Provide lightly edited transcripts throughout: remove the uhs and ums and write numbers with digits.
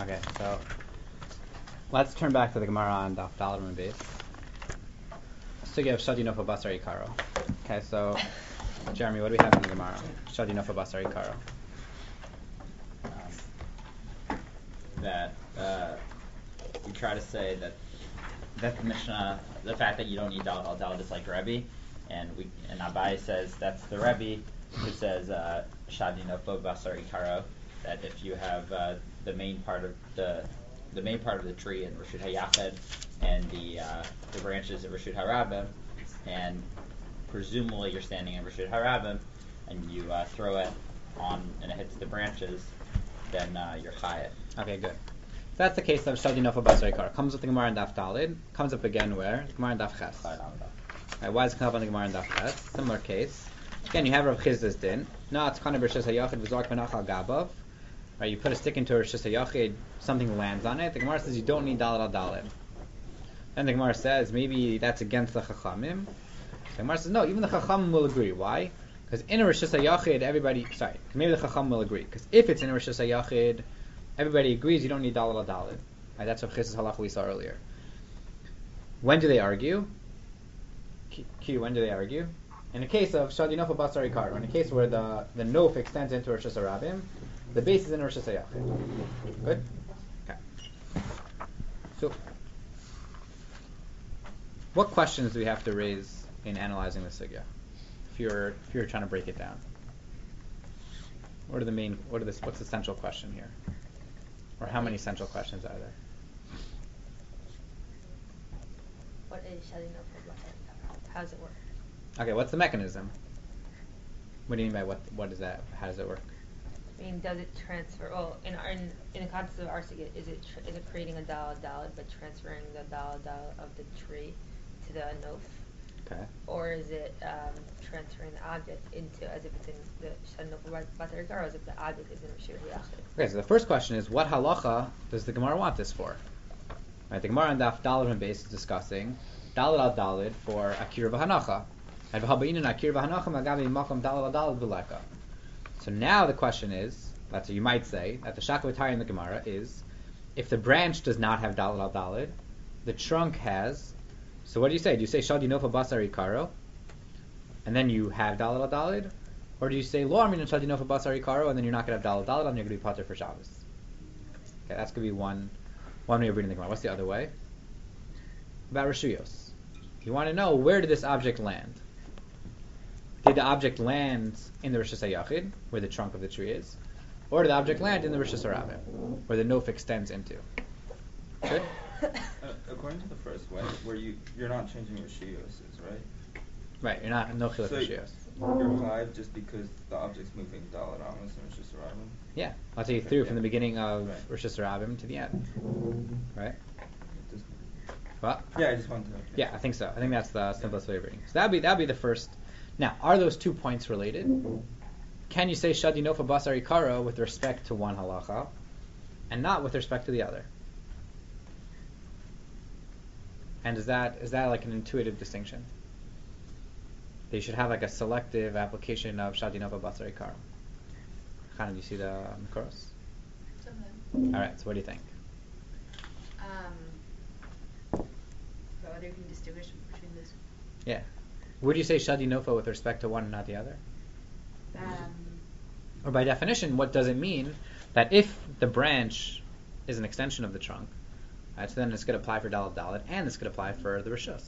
Okay, so let's turn back to the Gemara on Daf Daled Amud Beis. Sugya of Shadi Nofa Basar Ikaro. Okay, so Jeremy, what do we have in the Gemara? Shadi Nofa Basar Ikaro. That you try to say that the Mishnah, the fact that you don't need Daled al Daled is like Rebbe, and Abai says that's the Rebbe who says Shadi Nofa Basar Ikaro, that if you have the main part of the tree in Reshut HaYachid and the branches of Reshut HaRabim, and presumably you're standing in Reshut HaRabim and you throw it on and it hits the branches, then you're chayav. Okay, good. So that's the case of Shadi Nofa Basar Ikaro. Comes with the Gemara in Daf Daled. Comes up again where? The Gemara in Daf Ches. Right, why does it come up on the Gemara in Daf Ches? Similar case. Again, you have Rav Chizda's din. No, it's kind of Reshus HaYachid v'zork benachal gabav. Right, you put a stick into a Reshus HaYachid, something lands on it. The Gemara says you don't need Daled al Daled. Then the Gemara says maybe that's against the Chachamim. The Gemara says no, even the Chachamim will agree. Why? Because in a Reshus HaYachid, maybe the Chacham will agree. Because if it's in a Reshus HaYachid, everybody agrees you don't need Daled al Daled. Right, that's what Chiz's halacha we saw earlier. When do they argue? Q, when do they argue? In a case of Shadi Nofa Basar Ikaro, in a case where the Nof extends into Reshus HaRabim, the base is in Reshus HaYachid. Good? Okay. So, what questions do we have to raise in analyzing the sugya? If you're trying to break it down, what's the central question here, or how many central questions are there? What is Shadi Nofa Basar Ikaro? How does it work? Okay, what's the mechanism? What do you mean by what is that? How does it work? I mean, does it transfer? Well, in the context of our sugya, is it creating a Daled but transferring the Daled of the tree to the Nof? Okay. Or is it transferring the object into, as if it's in the Shadi Nofa Basar Ikaro, as if the object is in Reshut HaYachid? Okay, so the first question is, what halacha does the Gemara want this for? Right, the Gemara on Daf Daled Amud Beis is discussing Daled al Daled for Akira v'Hanacha. And v'habayin Akira v'Hanacha magabi makam Daled al Daled b'leka. So now the question is, that's what you might say, that the Shakavatari in the Gemara is, if the branch does not have Daled al Daled, the trunk has. So what do you say? Do you say Shadi Nofa Basar Ikaro, and then you have Daled al Daled, or do you say Lo Armin and Shadi Nofa Basar Ikaro, and then you're not going to have Daled al Daled, and you're going to be pater for Shabbos? Okay, that's going to be one way of reading the Gemara. What's the other way? About Reshuyos. You want to know, where did this object land? Did the object land in the Reshus HaYachid, where the trunk of the tree is, or did the object land in the Reshus HaRabim, where the Nof extends into? Good? According to the first way, where you're not changing Reshuyos, right? Right, you're not no chiluk Reshuyos. You're five just because the object's moving Daled Amos and Reshus HaRabim? Yeah, I'll take you through from the beginning of Reshus HaRabim to the end. Right? What? Yeah, I just wanted to know. Yeah, I think so. I think that's the simplest way of reading. So that'd be the first. Now, are those 2 points related? Can you say Shadi Nofa Basar Ikaro with respect to one halacha, and not with respect to the other? And is that like an intuitive distinction? They should have like a selective application of Shadi Nofa Basar Ikaro. Chana, do you see the Makoros? All right. So what do you think? But whether you can distinguish between this. Yeah. Would you say Shadi Nofa with respect to one and not the other? Or by definition, what does it mean that if the branch is an extension of the trunk, right, so then it's going to apply for Daled Daled, and it's going to apply for the Reshus?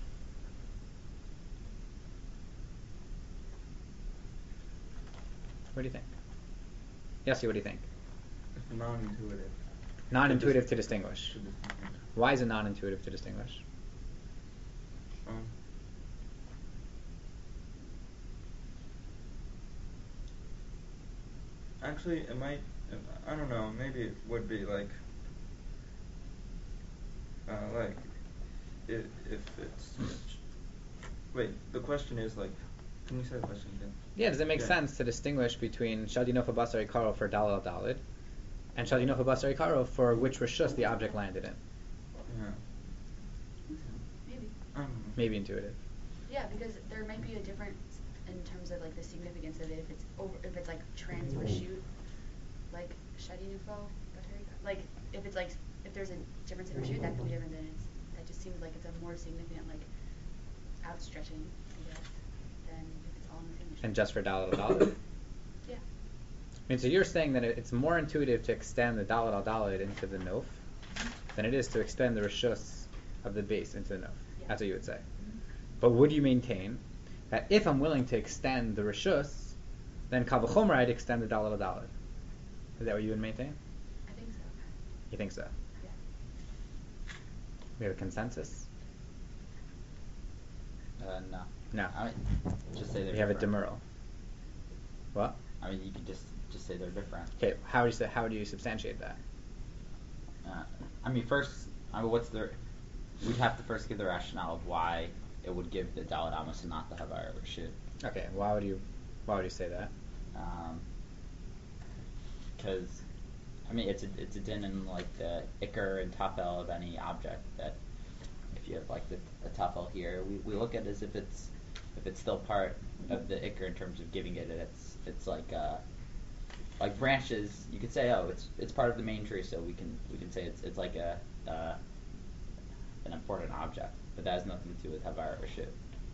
What do you think? Yossi, what do you think? It's non-intuitive. Non-intuitive to distinguish. Why is it non-intuitive to distinguish? Actually, it might. I don't know. Maybe it would be like if it's. Wait. The question is like. Can you say the question again? Yeah. Does it make sense to distinguish between Shadi Nofa Basar Ikaro for Daled al Daled and Shadi Nofa Basar Ikaro for which Reshus the object landed in? Yeah. Maybe. Maybe intuitive. Yeah, because there might be a difference in terms of like the significance of it. If it's like trans Reshut, like Shadi Nofa, like if it's like, if there's a difference in reshut, that could be different that just seems like it's a more significant, like, outstretching, I guess, than if it's all in the same issue. And just for Dalet al Dalet? Yeah. I mean, so you're saying that it's more intuitive to extend the Dalet al Dalet into the Nof than it is to extend the Rishus of the base into the Nof. Yeah. That's what you would say. But would you maintain that if I'm willing to extend the Rishus, then Kal V'chomer I'd extend the Dalet al Dalet? Is that what you would maintain? I think so. You think so? Yeah. We have a consensus? No. No. I mean, just say they're We have a different. demerral. What? I mean, you could just say they're different. Okay, how do you substantiate that? I mean, we'd have to first give the rationale of why it would give the Dalet Amos and not the Havara Rashid. Okay, why would you say that? Because, I mean, it's a din in like the Iker and Tafel of any object that if you have like the Tafel here, we look at it as if it's still part of the Iker in terms of giving it. It's like branches. You could say, oh, it's part of the main tree, so we can say it's like an important object, but that has nothing to do with Havara Rashid.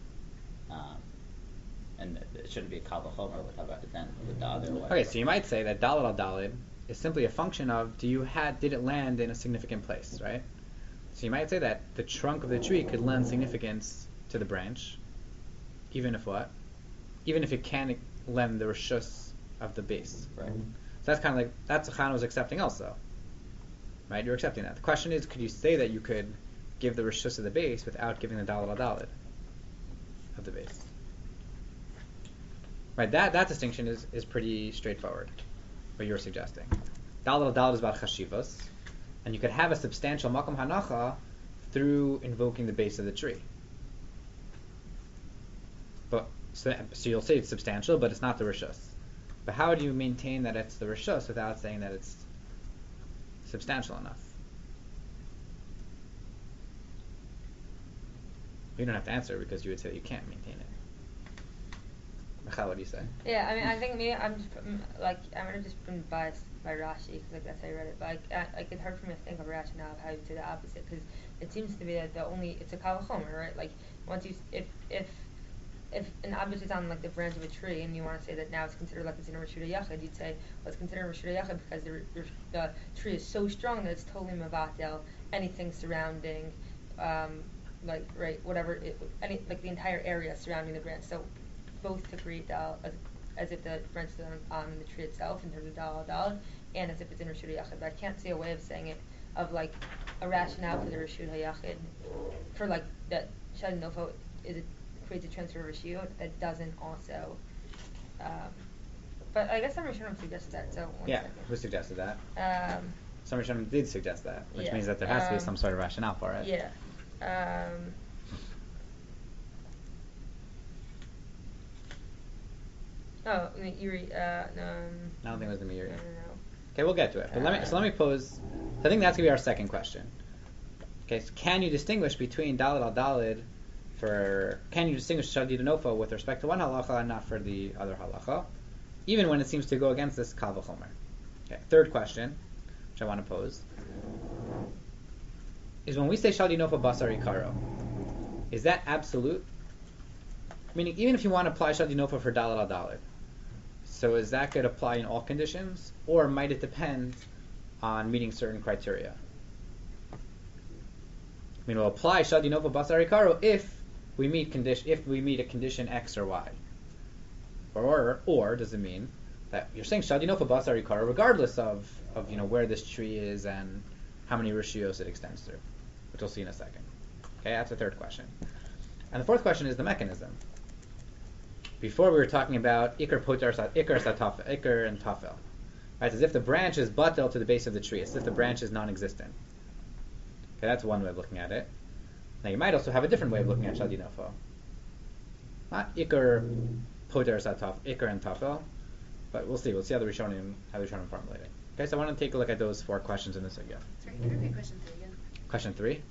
And it shouldn't be a Kal V'chomer with the other way. Okay, so you might say that Dalet al Dalet is simply a function of did it land in a significant place, right? So you might say that the trunk of the tree could lend significance to the branch, even if what? Even if it can't lend the rishus of the base. Right. So that's kind of like, that's what Chana was accepting also. Right? You're accepting that. The question is, could you say that you could give the rishus of the base without giving the Dalet al Dalet of the base? Right, that distinction is pretty straightforward, what you're suggesting. Dalet al Dalet is about chashivos, and you could have a substantial makom hanacha through invoking the base of the tree. But so you'll say it's substantial, but it's not the rishus. But how do you maintain that it's the rishus without saying that it's substantial enough? You don't have to answer because you would say that you can't maintain it. Michal, what do you say? Yeah, I mean, I think maybe I'm just I might have just been biased by Rashi because like that's how I read it. But it's hard for me to think of a rationale of how you say the opposite because it seems to be that it's a Kal V'chomer, right? Like once if an object is on like the branch of a tree and you want to say that now it's considered like it's in a Reshut Yachid, you'd say well it's considered a Reshut Yachid because the tree is so strong that it's totally mevatel anything surrounding like right whatever any like the entire area surrounding the branch. So both to create dal as if the branch is on the tree itself in terms of dal dal, and as if it's in Reshut Yachid. But I can't see a way of saying it of like a rationale for the Reshut Yachid for like that Shad Nofo creates a transfer of Reshut that doesn't also. But I guess some Rishonim suggested that. So yeah, who suggested that? Some Rishonim did suggest that, which yeah, means that there has to be some sort of rationale for it. Yeah. Oh, Yuri. No. I don't think it was gonna be Yuri. No. Okay, we'll get to it. But let me pose. I think that's gonna be our second question. Okay, so can you distinguish between Dalet al Dalet can you distinguish Shadid Nofa with respect to one halacha and not for the other halacha, even when it seems to go against this Kal V'chomer? Okay, third question, which I want to pose, is when we say Shadid Nofa Basar Ikaro, is that absolute? Meaning, even if you want to apply Shadid Nofa for Dalet al Dalet, so is that going to apply in all conditions, or might it depend on meeting certain criteria? I mean, we'll apply Shadi Nova Basar Ikaro if we meet a condition X or Y. Or does it mean that you're saying Shadi Nova Basar Ikaro regardless of where this tree is and how many Rishios it extends through, which we'll see in a second. Okay, that's the third question. And the fourth question is the mechanism. Before we were talking about Iker and Tafel. Right, as if the branch is batel to the base of the tree, as if the branch is non-existent. Okay, that's one way of looking at it. Now you might also have a different way of looking at Shadi Nofo. Not Iker Poter Sataf, Iker and Tafel, but we'll see. We'll see how the Rishonim formulate it. Okay, so I want to take a look at those four questions in this again. Sorry, can you repeat question 3 again? Question 3?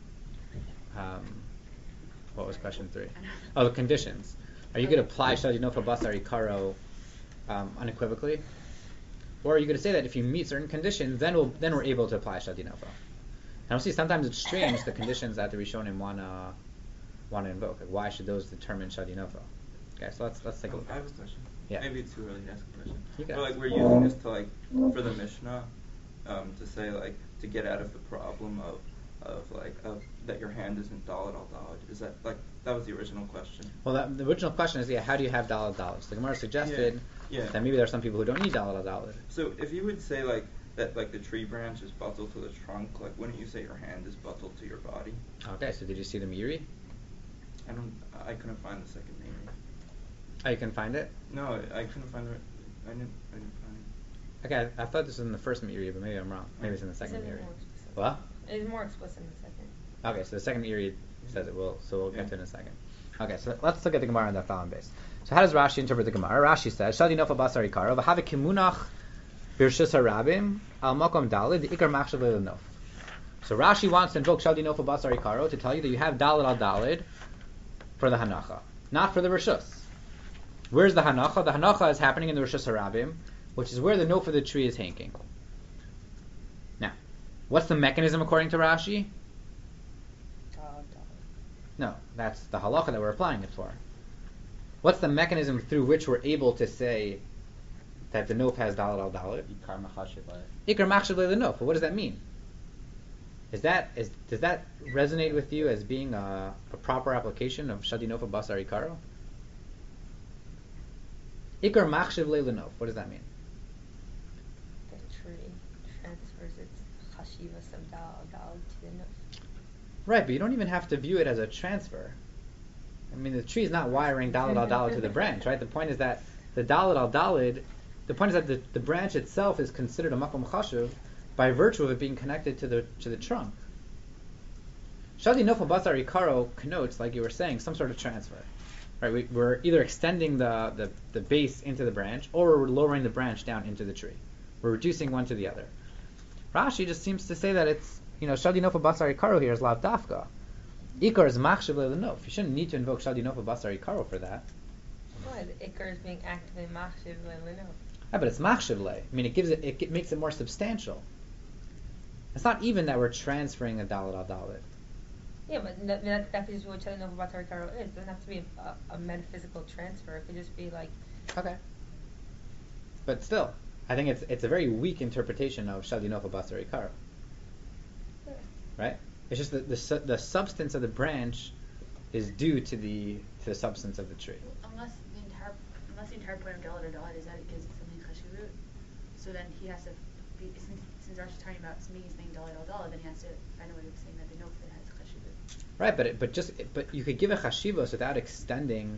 What was question 3? Oh, the conditions. Are you going to apply Shadi Nofo Basar Ikaro unequivocally? Or you could say that if you meet certain conditions, then we're able to apply Shadinofo. And I'll see sometimes it's strange the conditions that the Rishonim wanna invoke. Like, why should those determine Shadinofo? Okay, so let's take a look. I have a question. Yeah. Maybe it's too early to ask a question. You can But ask. like we're using this to like for the Mishnah, to say like to get out of the problem of that your hand isn't daled al daled. Is that like that was the original question? Well, the original question is, how do you have daled daled? So the Gemara suggested Yeah. that maybe there are some people who don't need daled daled. So if you would say like that, like the tree branch is buttled to the trunk, like wouldn't you say your hand is buttled to your body? Okay, so did you see the Meiri? I couldn't find the second name. Oh, you can find it? No, I couldn't find it. I didn't find it. Okay, I thought this was in the first Meiri, but maybe I'm wrong. Maybe it's in the second Isn't it Meiri. more explicit? What? It's more explicit in the second. Okay, so the second Meiri says it will, so we'll get to it in a second. Okay, so let's look at the Gemara on that following base. So how does Rashi interpret the Gemara? Rashi says, Shadi nofa basar ikaro, v'have kimunach birshus harabim, al makom dalid, ikar machshav le'lenof. So Rashi wants to invoke Shadi nofa basar ikaro to tell you that you have dalid al dalid for the hanacha, not for the rishus. Where's the hanacha? The hanacha is happening in the rishus harabim, which is where the nof of the tree is hanging. Now, what's the mechanism according to Rashi? No, that's the halacha that we're applying it for. What's the mechanism through which we're able to say that the nof has dalad al dalad? Ikar machashiv le. Ikar machshav le nof. But what does that mean? Does that resonate with you as being a proper application of shadi nofa basar ikaro? Ikar machshav le nof. What does that mean? The tree transfers its chashiva some dal to the nuf. Right, but you don't even have to view it as a transfer. I mean, the tree is not wiring dalad al dalad to the branch, right? The point is that the dalad al dalad, the point is that the branch itself is considered a makom chashuv by virtue of it being connected to the trunk. Shadi nofa basar ikaro connotes, like you were saying, some sort of transfer. Right? We're either extending the base into the branch, or we're lowering the branch down into the tree. We're reducing one to the other. Rashi just seems to say that it's, Shadi nofa basar ikaro here is lav dafka. Ikar is machshav le'lenof. You shouldn't need to invoke Shadi nofa basar ikaro for that. Why? The ikar is being actively machshiv le'lenov. Yeah, but it's machshav le. I mean, it makes it more substantial. It's not even that we're transferring a dalad al dalad. Yeah, but that could just be what Shadi Nova Batar Karo is. It doesn't have to be a metaphysical transfer. It could just be like... Okay. But still, I think it's a very weak interpretation of Shadi nofa basar ikaro. Yeah. Right? It's just that the substance of the branch is due to the substance of the tree. Unless the entire point of dalad or dalad is that it gives something chashivut, so then he has to be, since Rashi is talking about making something dalad al dalad, then he has to find a way of saying that the nof that has chashivut. Right, but you could give a chashivos without extending,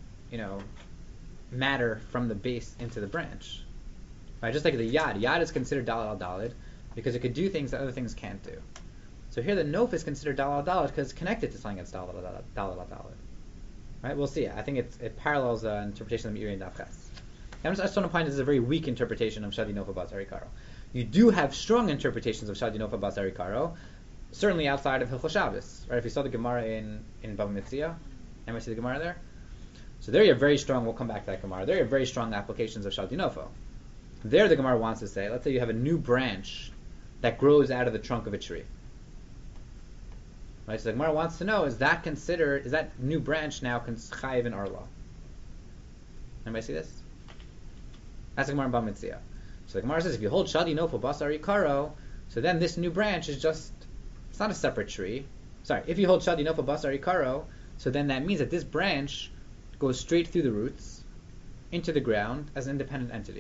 matter from the base into the branch. Right, just like the yad. Yad is considered dalad al dalad because it could do things that other things can't do. So here the nof is considered dalad al dalad because it's connected to something that's dalad al dalad. Right, we'll see. I think it parallels the interpretation of Meiri and Daf Ches. I just want to point this is a very weak interpretation of Shadi nofa basar ikaro. You do have strong interpretations of Shadi nofa basar ikaro, certainly outside of Hilchos Shabbos. Right, if you saw the Gemara in Bava Metzia, anybody see the Gemara there? So there you have very strong. We'll come back to that Gemara. There you have very strong applications of Shadi nofa. There the Gemara wants to say, let's say you have a new branch that grows out of the trunk of a tree. Right, so the Gemara wants to know, is that new branch now chayiv in arla? Anybody see this? That's the Gemara in Bava Metzia. So the Gemara says, if you hold Shadi nofa basar ikaro, so then this new branch is it's not a separate tree. Sorry, if you hold Shadi nofa basar ikaro, so then that means that this branch goes straight through the roots into the ground as an independent entity.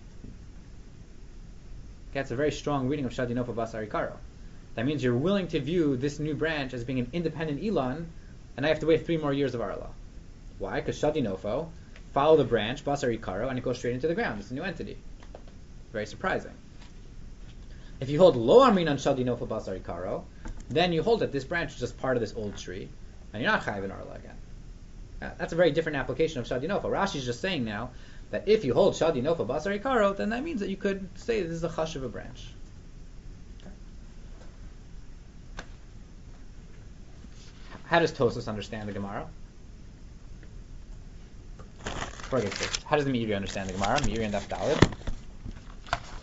Okay, that's a very strong reading of Shadi nofa basar ikaro. That means you're willing to view this new branch as being an independent Ilan, and I have to wait 3 more years of Arla. Why? Because Shadi Nofo, follow the branch, Basar Ikaro, and it goes straight into the ground. It's a new entity. Very surprising. If you hold Lo Amrin on Shadi Nofo Basar Ikaro, then you hold that this branch is just part of this old tree, and you're not Chayiv in Arla again. That's a very different application of Shadi Nofo. Rashi is just saying now that if you hold Shadi Nofo Basar Ikaro, then that means that you could say this is a Chash of a branch. How does Tosfos understand the Gemara? Before I get to this, how does the Meiri understand the Gemara? Meiri and Daf Daled.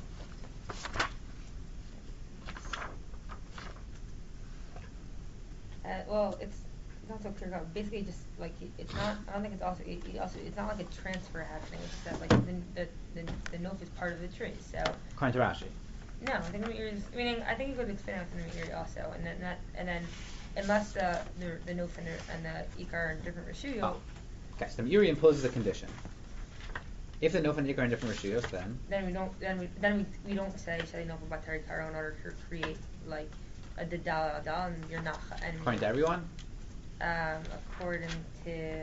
well, it's not so clear cut. Basically, just like it's not. I don't think it's also. It's not like a transfer happening. It's just that like the nof is part of the tree. So According to Rashi. no, I think the Meiri is. Meaning, I think you could explain it with the Meiri also, and then unless the nof and the ikar are in different reshuyos. Oh. Okay, so the Meiri imposes a condition. If the nof and the ikar are in different reshuyos, Then we don't say shali nof batari karo in order to create like a dal and you're not. And according to everyone. According to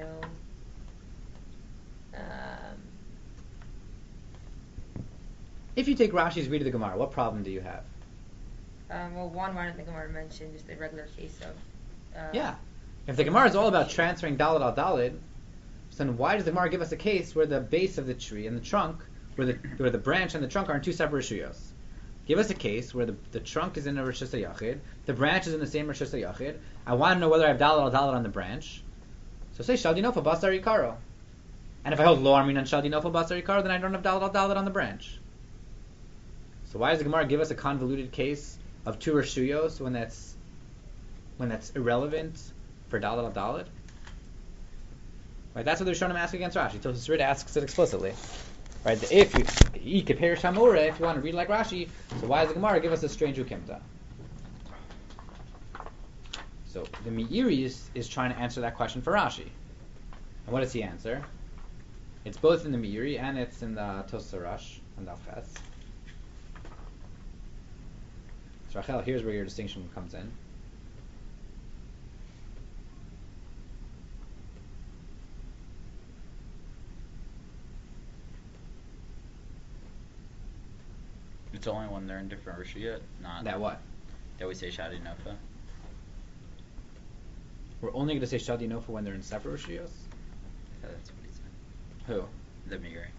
If you take Rashi's read of the Gemara, what problem do you have? well, why didn't the Gemara mention just the regular case of Yeah. If the Gemara is all about transferring Daled al Daled, so then why does the Gemara give us a case where the base of the tree and the trunk, where the branch and the trunk are in two separate reshuyos? Give us a case where the trunk is in a Rishus HaYachid, the branch is in the same Rishus HaYachid. I want to know whether I have Daled al Daled on the branch. So say Shal Dinofa Basar Ikaro. And if I hold Lo Armin on Shal Dinofa Basar Ikaro, then I don't have Daled al Daled on the branch. So why does the Gemara give us a convoluted case of two reshuyos when that's irrelevant for Daled al Daled? Right, that's what they're showing him ask against Rashi. Tosfos Rid asks it explicitly. Right, if you compare Shamora, if you want to read like Rashi, so why does the Gemara give us a strange ukimta? So the Meiri is trying to answer that question for Rashi. And what does he answer? It's both in the Meiri and it's in the Tosfos Rush and Daf Ches. So Rachel, here's where your distinction comes in. It's only when they're in different reshuyot, not That what? that we say Shadi Nofa. We're only going to say Shadi Nofa when they're in separate reshuyos? Yeah, that's what he said. Who? The Meiri.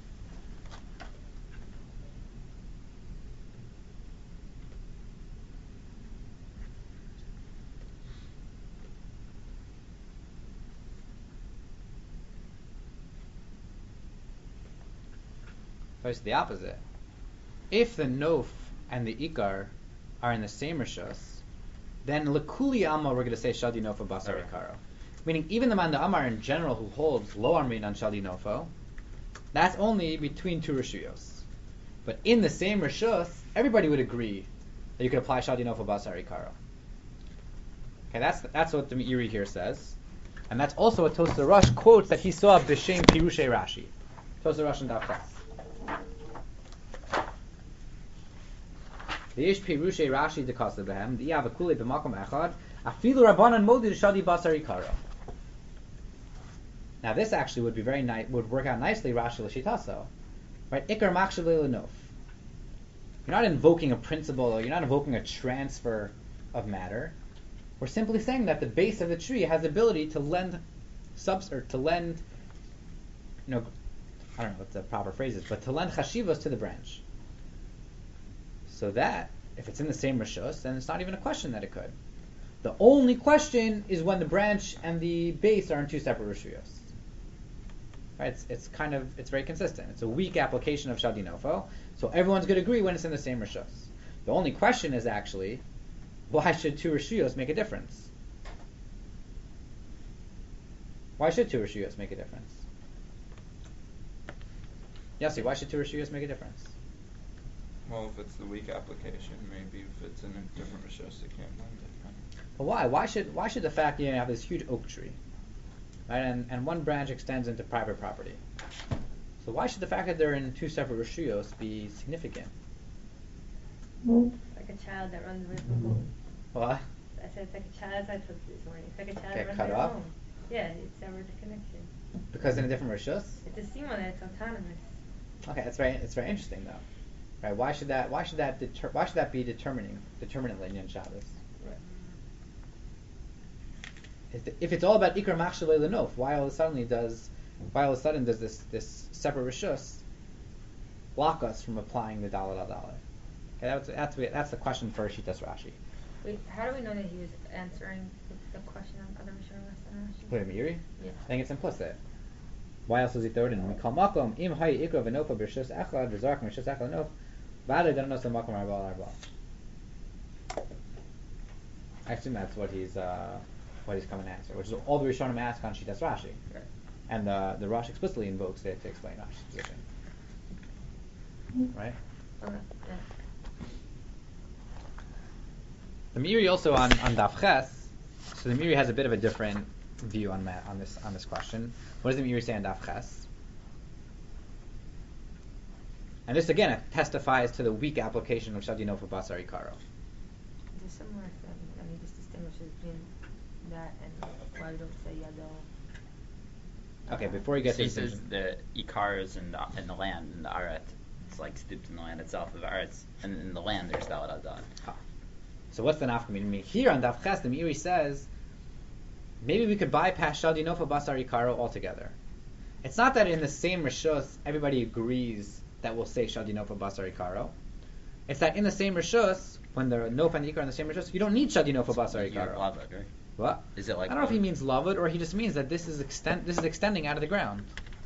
So it's the opposite. If the Nof and the Ikar are in the same Rishus, then Lekuli Amma we're going to say Shadi Nofa Basar Right. Ikaro. Meaning even the Man Amar in general who holds Lo Amrin on Shadi Nofo, that's only between two Rishuyos. But in the same Rishus, everybody would agree that you could apply Shadi Nofo Basar Ikaro. Okay, that's what the Meiri here says. And that's also what Tosfos Rush quotes that he saw B'Shem Pirushay Rashi. Tosfos Rush and Daf Ches. V'yesh Pirushay Rashi dekasa b'hem di'av v'kulei b'makom echad afilu rabbanan modi shadi basar ikaro. Now this actually would be very nice. Would work out nicely Rashi l'shitaso, right? Ikar machshav le'lenof. You're not invoking a principle, or you're not invoking a transfer of matter. We're simply saying that the base of the tree has the ability to lend I don't know what the proper phrase is, but to lend chashivos to the branch. So that, if it's in the same rishus, then it's not even a question that it could. The only question is when the branch and the base are in two separate rishuyos. Right? It's very consistent. It's a weak application of Shadi Nofo, so everyone's going to agree when it's in the same rishus. The only question is actually, why should two rishuyos make a difference? Why should two rishuyos make a difference? Yossi, why should two rishuyos make a difference? Well, if it's the weak application, maybe if it's in a different rishus, it can't lend it. Right? Well, why? Why should the fact that you have this huge oak tree, right, and one branch extends into private property? So why should the fact that they're in two separate rishuyos be significant? like a child that runs away from home. What? I said it's like a child. That's what I told you this morning. It's like a child Get that runs cut away off? from home. Yeah, it's severed the connection. Because in a different rishus? It's a sima that it's autonomous. Okay, it's very interesting though. Right? Why should that be determinant in Shabbos? If it's all about Ikar Machshavei Lenof, why all of a sudden does this separate rishus block us from applying the Daled al Daled? Okay, that's the question for Shitas Rashi. Wait, how do we know that he was answering the question on other Rishon less than Rashi? Wait, Meiri? Yeah. I think it's implicit. Why else does he throw it in? Mikol makom im hay ikra v'nofa b'rishus echad v'zark b'rishus echad nof v'adei danos makom arbal arbal. I assume that's what he's what he's coming to answer, which is all the Rishonim ask on Shitas Rashi. Right. And the Rosh explicitly invokes it to explain Rashi's position. Right? Okay. Yeah. The Meiri also on Daf Ches, so the Meiri has a bit of a different view on this question. What does the Meiri say on Daf Ches? And this again it testifies to the weak application of Shadino for Basar Ikaro. It's a similar thing. I mean, just distinguishes between that and why we don't say Yadol. Okay, before you get So to he says the Ikar is in the land, in the Aret. It's like stooped in the land itself of Aretz. And in the land there's Dalad Al-Dalad. So what's the nafkamina? I mean, here on Daf Ches, the Meiri says maybe we could bypass Shadino for Basar Ikaro altogether. It's not that in the same Rishos everybody agrees that we'll say Shadino for Basar Ikaro. It's that in the same Rishos, when the Nof and the Ikar are in the same Rishos, you don't need Shadino for Basar Ikaro. Lavud, right? What? Is it like? I don't know if he means lavud or he just means that this is extending out of the ground.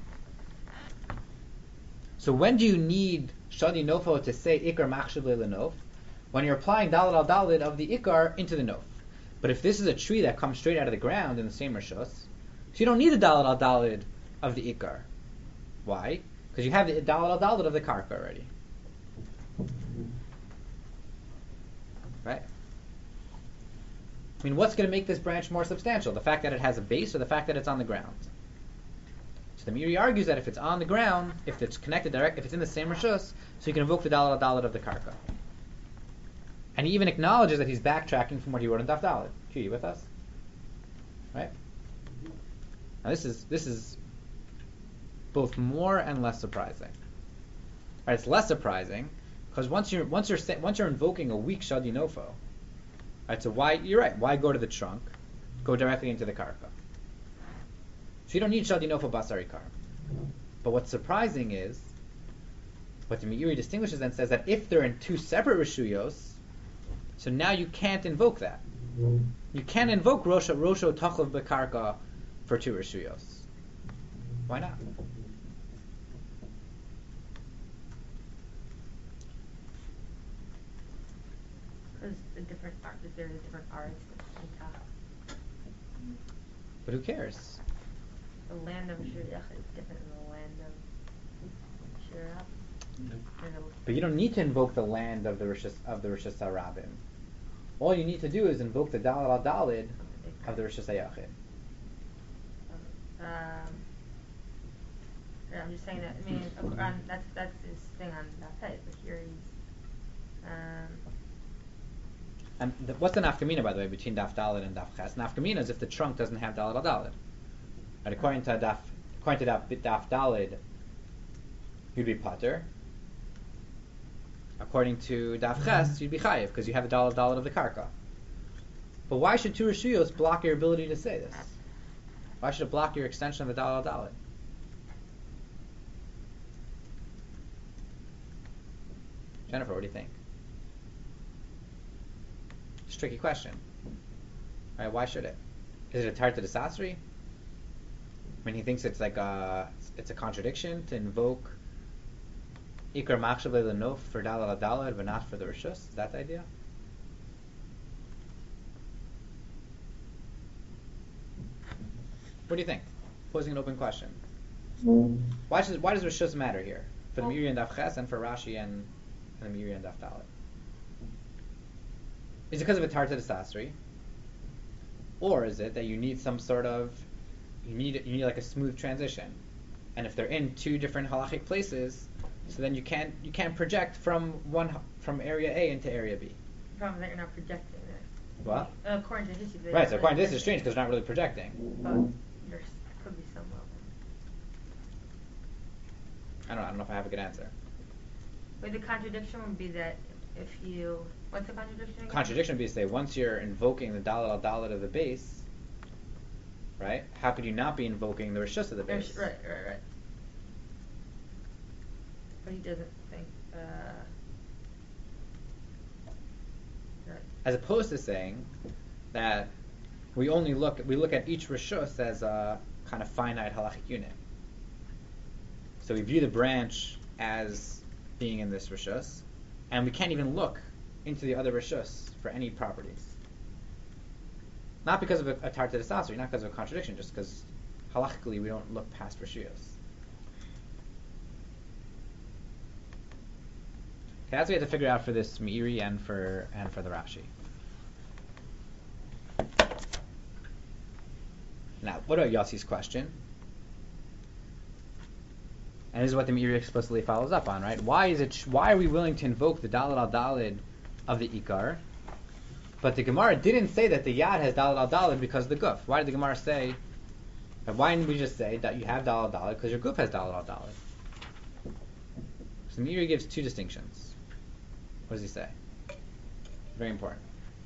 So when do you need Shadi Nofo to say Ikar Machshav Lenof? When you're applying Dalad al Dalid of the Ikar into the Nof. But if this is a tree that comes straight out of the ground in the same Rishos, so you don't need the Dalad al Dalid of the Ikar. Why? Because you have the Dalad al Dalid of the Karka already. Right? I mean, what's going to make this branch more substantial? The fact that it has a base or the fact that it's on the ground? So the Meiri argues that if it's on the ground, if it's connected direct, if it's in the same Rishus, so you can invoke the Dalad al-Dalad of the Karka. And he even acknowledges that he's backtracking from what he wrote in Daf Dalad. Are you with us? Right? Now this is both more and less surprising. Right? It's less surprising because once you're invoking a weak Shadi Nofo, right? So you're right? Why go to the trunk? Go directly into the Karka. So you don't need Shadi Nofo Basar Ikar. But what's surprising is what the Meiri distinguishes and says that if they're in two separate Rishuyos, so now you can't invoke that. You can't invoke Rosho Tachlav Bekarka for two Rishuyos. Why not? Because there's a different arts on top. But who cares? The land of Shirach is different than the land of Shirach. But you don't need to invoke the land of the Rishus Harabim. All you need to do is invoke the Dalad al Dalid of the Rishus Hayachid. I'm just saying that. I mean, that's his thing on that page. But here he's. And what's the nafkamina, by the way, between Daf Dalid and Daf Ches? Nafkamina is if the trunk doesn't have Dalad al Dalid. Right, according to Daf Dalid, you'd be pater. According to Daf Ches, you'd be chayiv because you have the Dalad Dalid of the Karka. But why should two Rishuyos block your ability to say this? Why should it block your extension of the Dalad Dalid? Jennifer, what do you think? It's a tricky question. Right, why should it? Is it a tar to the Sasri? I mean, he thinks it's like it's a contradiction to invoke Ikar Machshav Lenof for Dalad al Dalad, but not for the Rishus. Is that the idea? What do you think? Posing an open question. Why does Rishus matter here? For the Meiri and Daf Ches and for Rashi and the Meiri and Daf Dalad? Is it because of a tar to the Sasri? Or is it that you need some sort of you need like a smooth transition, and if they're in two different halachic places, so then you can't project from area A into area B. The problem is that you're not projecting it. What? According to history. Right. So according to this, it's strange because they're not really projecting. But there could be some level. I don't know if I have a good answer. But the contradiction would be that if you what's the contradiction again? Contradiction would be to say once you're invoking the Dalad al Dalad of the base, right? How could you not be invoking the Rishus of the base? Right. But he doesn't think. Right. As opposed to saying that we look at each Rishus as a kind of finite halachic unit. So we view the branch as being in this Rishus, and we can't even look into the other Rishus for any properties. Not because of a tarta d'sasri, not because of a contradiction, just because halachically we don't look past rishiyos. Okay, that's what we have to figure out for this Meiri and for the Rashi. Now, what about Yossi's question? And this is what the Meiri explicitly follows up on, right? Why are we willing to invoke the Daled al Daled of the Ikar, but the Gemara didn't say that the Yad has Daled al Daled because of the Guf? Why did the Gemara say? Why didn't we just say that you have Daled al Daled because your Guf has Daled al Daled? So the Meiri gives two distinctions. What does he say? Very important.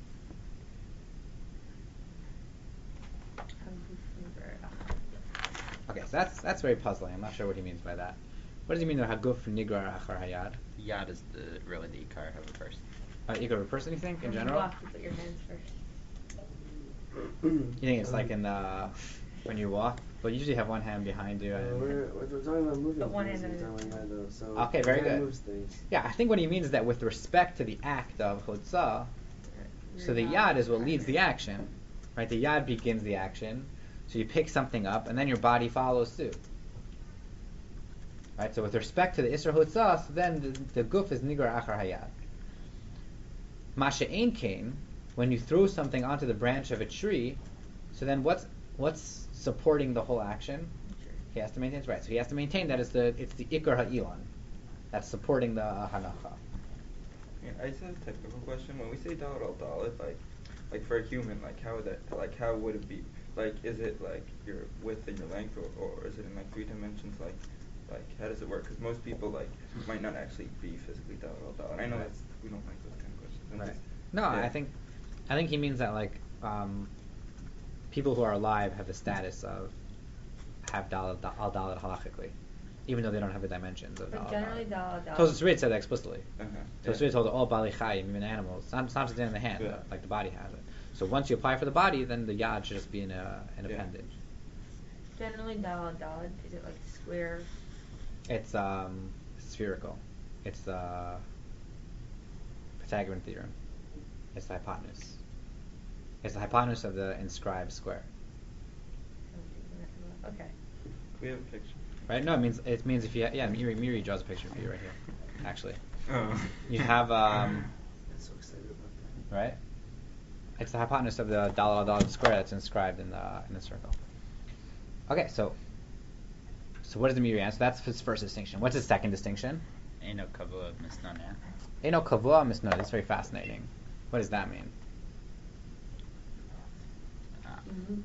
Okay, so that's very puzzling. I'm not sure what he means by that. What does he mean by haguf nigrar achar hayad? Yad is really the ikar of a person. Ikar of a person, you think, in When you general? walk, you put your hands first. You think it's like in when you walk? But you usually have one hand behind you. And we're talking about moving But one things hand every is- time like that, though. So Okay, very the hand good. moves things. yeah, I think what he means is that with respect to the act of chutzah, so the yad is what leads the action, right? The yad begins the action. So you pick something up, and then your body follows suit. Right. So with respect to the isra chutzah, so then the guf is nigrar achar hayad. Masha ein kain, when you throw something onto the branch of a tree, so then what's supporting the whole action? He has to maintain it, right. So he has to maintain that it's the ikar ha'ilan that's supporting the hanacha. Yeah, I just have a technical question. When we say daled al daled, like for a human, how would it be? Like, is it like your width and your length, or is it in like 3 dimensions? Like how does it work? Because most people might not actually be physically daled al daled. I know Right. we don't like those kind of questions. I'm Right. just- No, yeah. I think he means that people who are alive have the status of have daled al daled halachically, even though they don't have the dimensions of But daled generally, daled. Daled Tosfos Rid said that explicitly. Uh-huh. Tosfos Rid told all bali chayim, even animals. Sometimes it's in the hand, Yeah. like the body has it. So once you apply for the body, then the yad should just be an appendage. Generally, Daled Daled, is it like square? It's spherical. It's the Pythagorean theorem. It's the hypotenuse. It's the hypotenuse of the inscribed square. Okay. We have a picture. Right? No, it means if you Miri draws a picture for you right here. Actually, Oh. you have I'm so excited about that. right. It's the hypotenuse of the daled al daled square that's inscribed in the circle. Okay, so what does the Miri answer? That's his first distinction. What's his second distinction? Eno kavua misnoneh. Eno kavua misnod. That's very fascinating. What does that mean? Mm-hmm.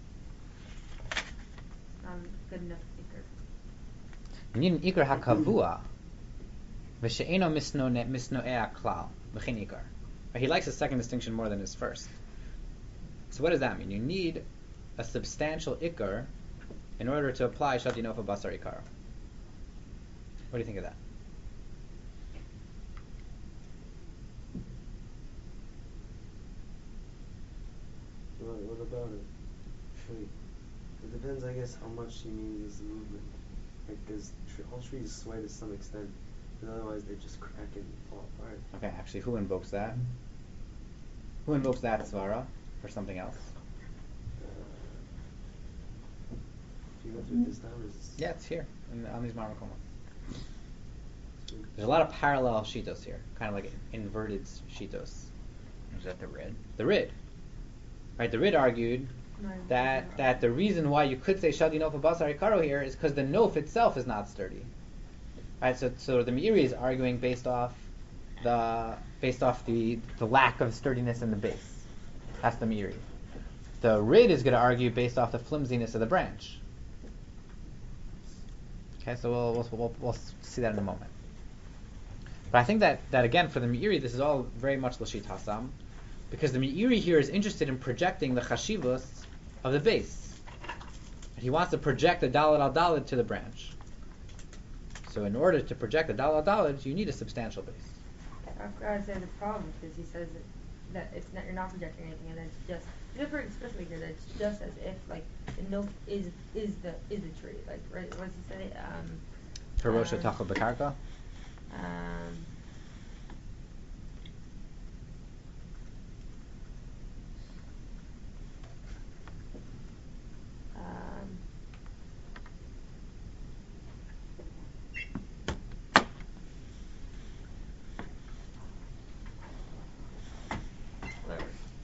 Good enough ikar. You need an ikar hakavua, v'she'eno misno'eh klal, v'chein ikar. He likes his second distinction more than his first. So what does that mean? You need a substantial ikar in order to apply shadinofa basar ikar. What do you think of that? What about it? Wait. It depends, I guess, how much he means the movement. Like, because all trees sway to some extent, because otherwise they just crack and fall apart. Okay, actually, who invokes that? Who invokes that svara or something else? Do you go through this time? Or is this Yeah, it's here on these Marmakoma. There's a lot of parallel shitos here, kind of like inverted shitos. Is that the red? The Rid, right? The Rid argued that the reason why you could say shadi nof basar ikaro here is because the nof itself is not sturdy. Right? So the Meiri is arguing based off the lack of sturdiness in the base. That's the Meiri. The Rid is going to argue based off the flimsiness of the branch. Okay, so we'll see that in a moment. But I think that again for the Meiri this is all very much Lashit Hassam, because the Meiri here is interested in projecting the chashivos of the base. He wants to project the daled al daled to the branch. So in order to project the daled al daled, you need a substantial base. I forgot to say the problem because he says that it's not, you're not projecting anything, and then it's just very explicitly here that it's just as if like the note is the tree, like right? What does he say? Perosha tachal bekarka.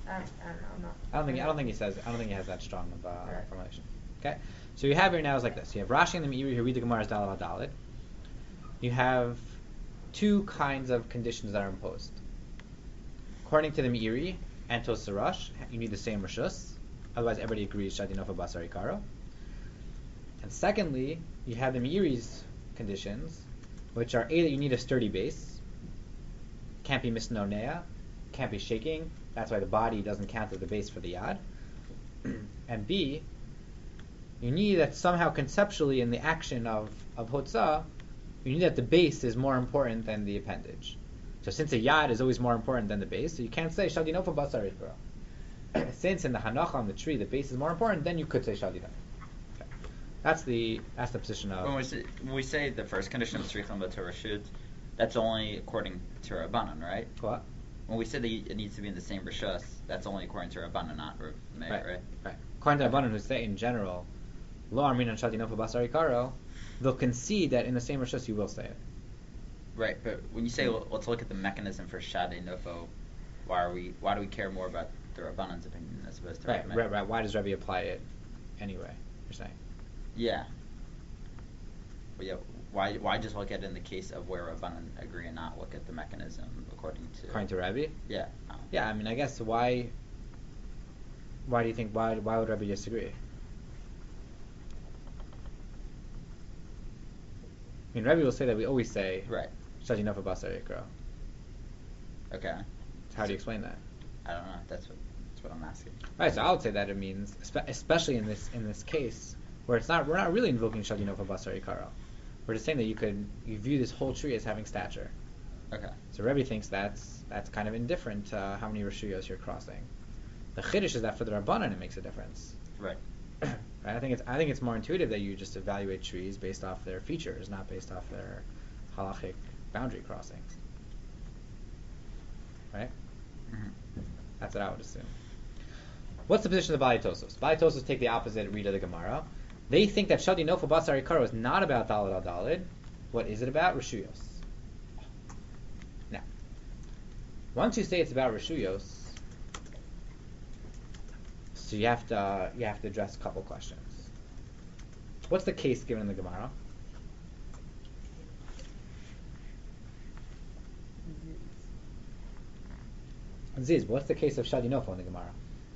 I don't know. I'm not. I don't think he says. I don't think he has that strong of Right. formulation. Okay, so you have here now is like this. You have Rashi and the Meiri who read the Gemara as Daled al Daled. You have two kinds of conditions that are imposed. According to the Meiri and Tosafos Rosh, you need the same rishus. Otherwise, everybody agrees Shadinofa Basar Ikaro. And secondly, you have the Meiri's conditions, which are A, that you need a sturdy base, can't be misnonea, can't be shaking. That's why the body doesn't count as the base for the yad. And B, you need that somehow conceptually in the action of hotzah, you need that the base is more important than the appendage. So since the yad is always more important than the base, so you can't say shadinofa basar ikra. Since in the hanacha on the tree the base is more important, then you could say shadinofa. Okay. That's the position of. When we say the first condition of tzrichim b'torah, that's only according to Rabbanan, right? What? When we say that it needs to be in the same rishus, that's only according to Rabbanan, not Meir, right? Right. According to Rabbanan, who say in general, lo armin and shadinofa basar ikaro, they'll concede that in the same rishus you will say it. Right, but when you say let's look at the mechanism for Shadei Nofo, why do we care more about the Rabbanan's opinion as opposed to Right. Why does Rebbe apply it anyway? You're saying? Yeah. But yeah, why just look at it in the case of where Rabbanan agree and not look at the mechanism according to Rebbe? Yeah. Yeah, I mean, I guess why do you think why would Rebbe disagree? I mean, Rebbe will say that we always say right. Shadinofa basar ikra. Okay. How do you explain that? I don't know. That's what I'm asking. Right, so I would say that it means, especially in this case, where we're not really invoking Shadinofa basar ikaro. We're just saying that you view this whole tree as having stature. Okay. So Rebbe thinks that's kind of indifferent to how many rishuyos you're crossing. The chiddush is that for the Rabbanan it makes a difference. Right. Right? I think it's more intuitive that you just evaluate trees based off their features, not based off their halachic boundary crossings. Right? Mm-hmm. That's what I would assume. What's the position of the Bali Tosos? Bali Tosos take the opposite read of the Gemara. They think that Shadinofa basar ikaro is not about Daled al Daled. What is it about? Rishuyos. Now, once you say it's about Rishuyos, so you have to address a couple questions. What's the case given in the Gemara? Ziz, what's the case of Shadinofa in the Gemara?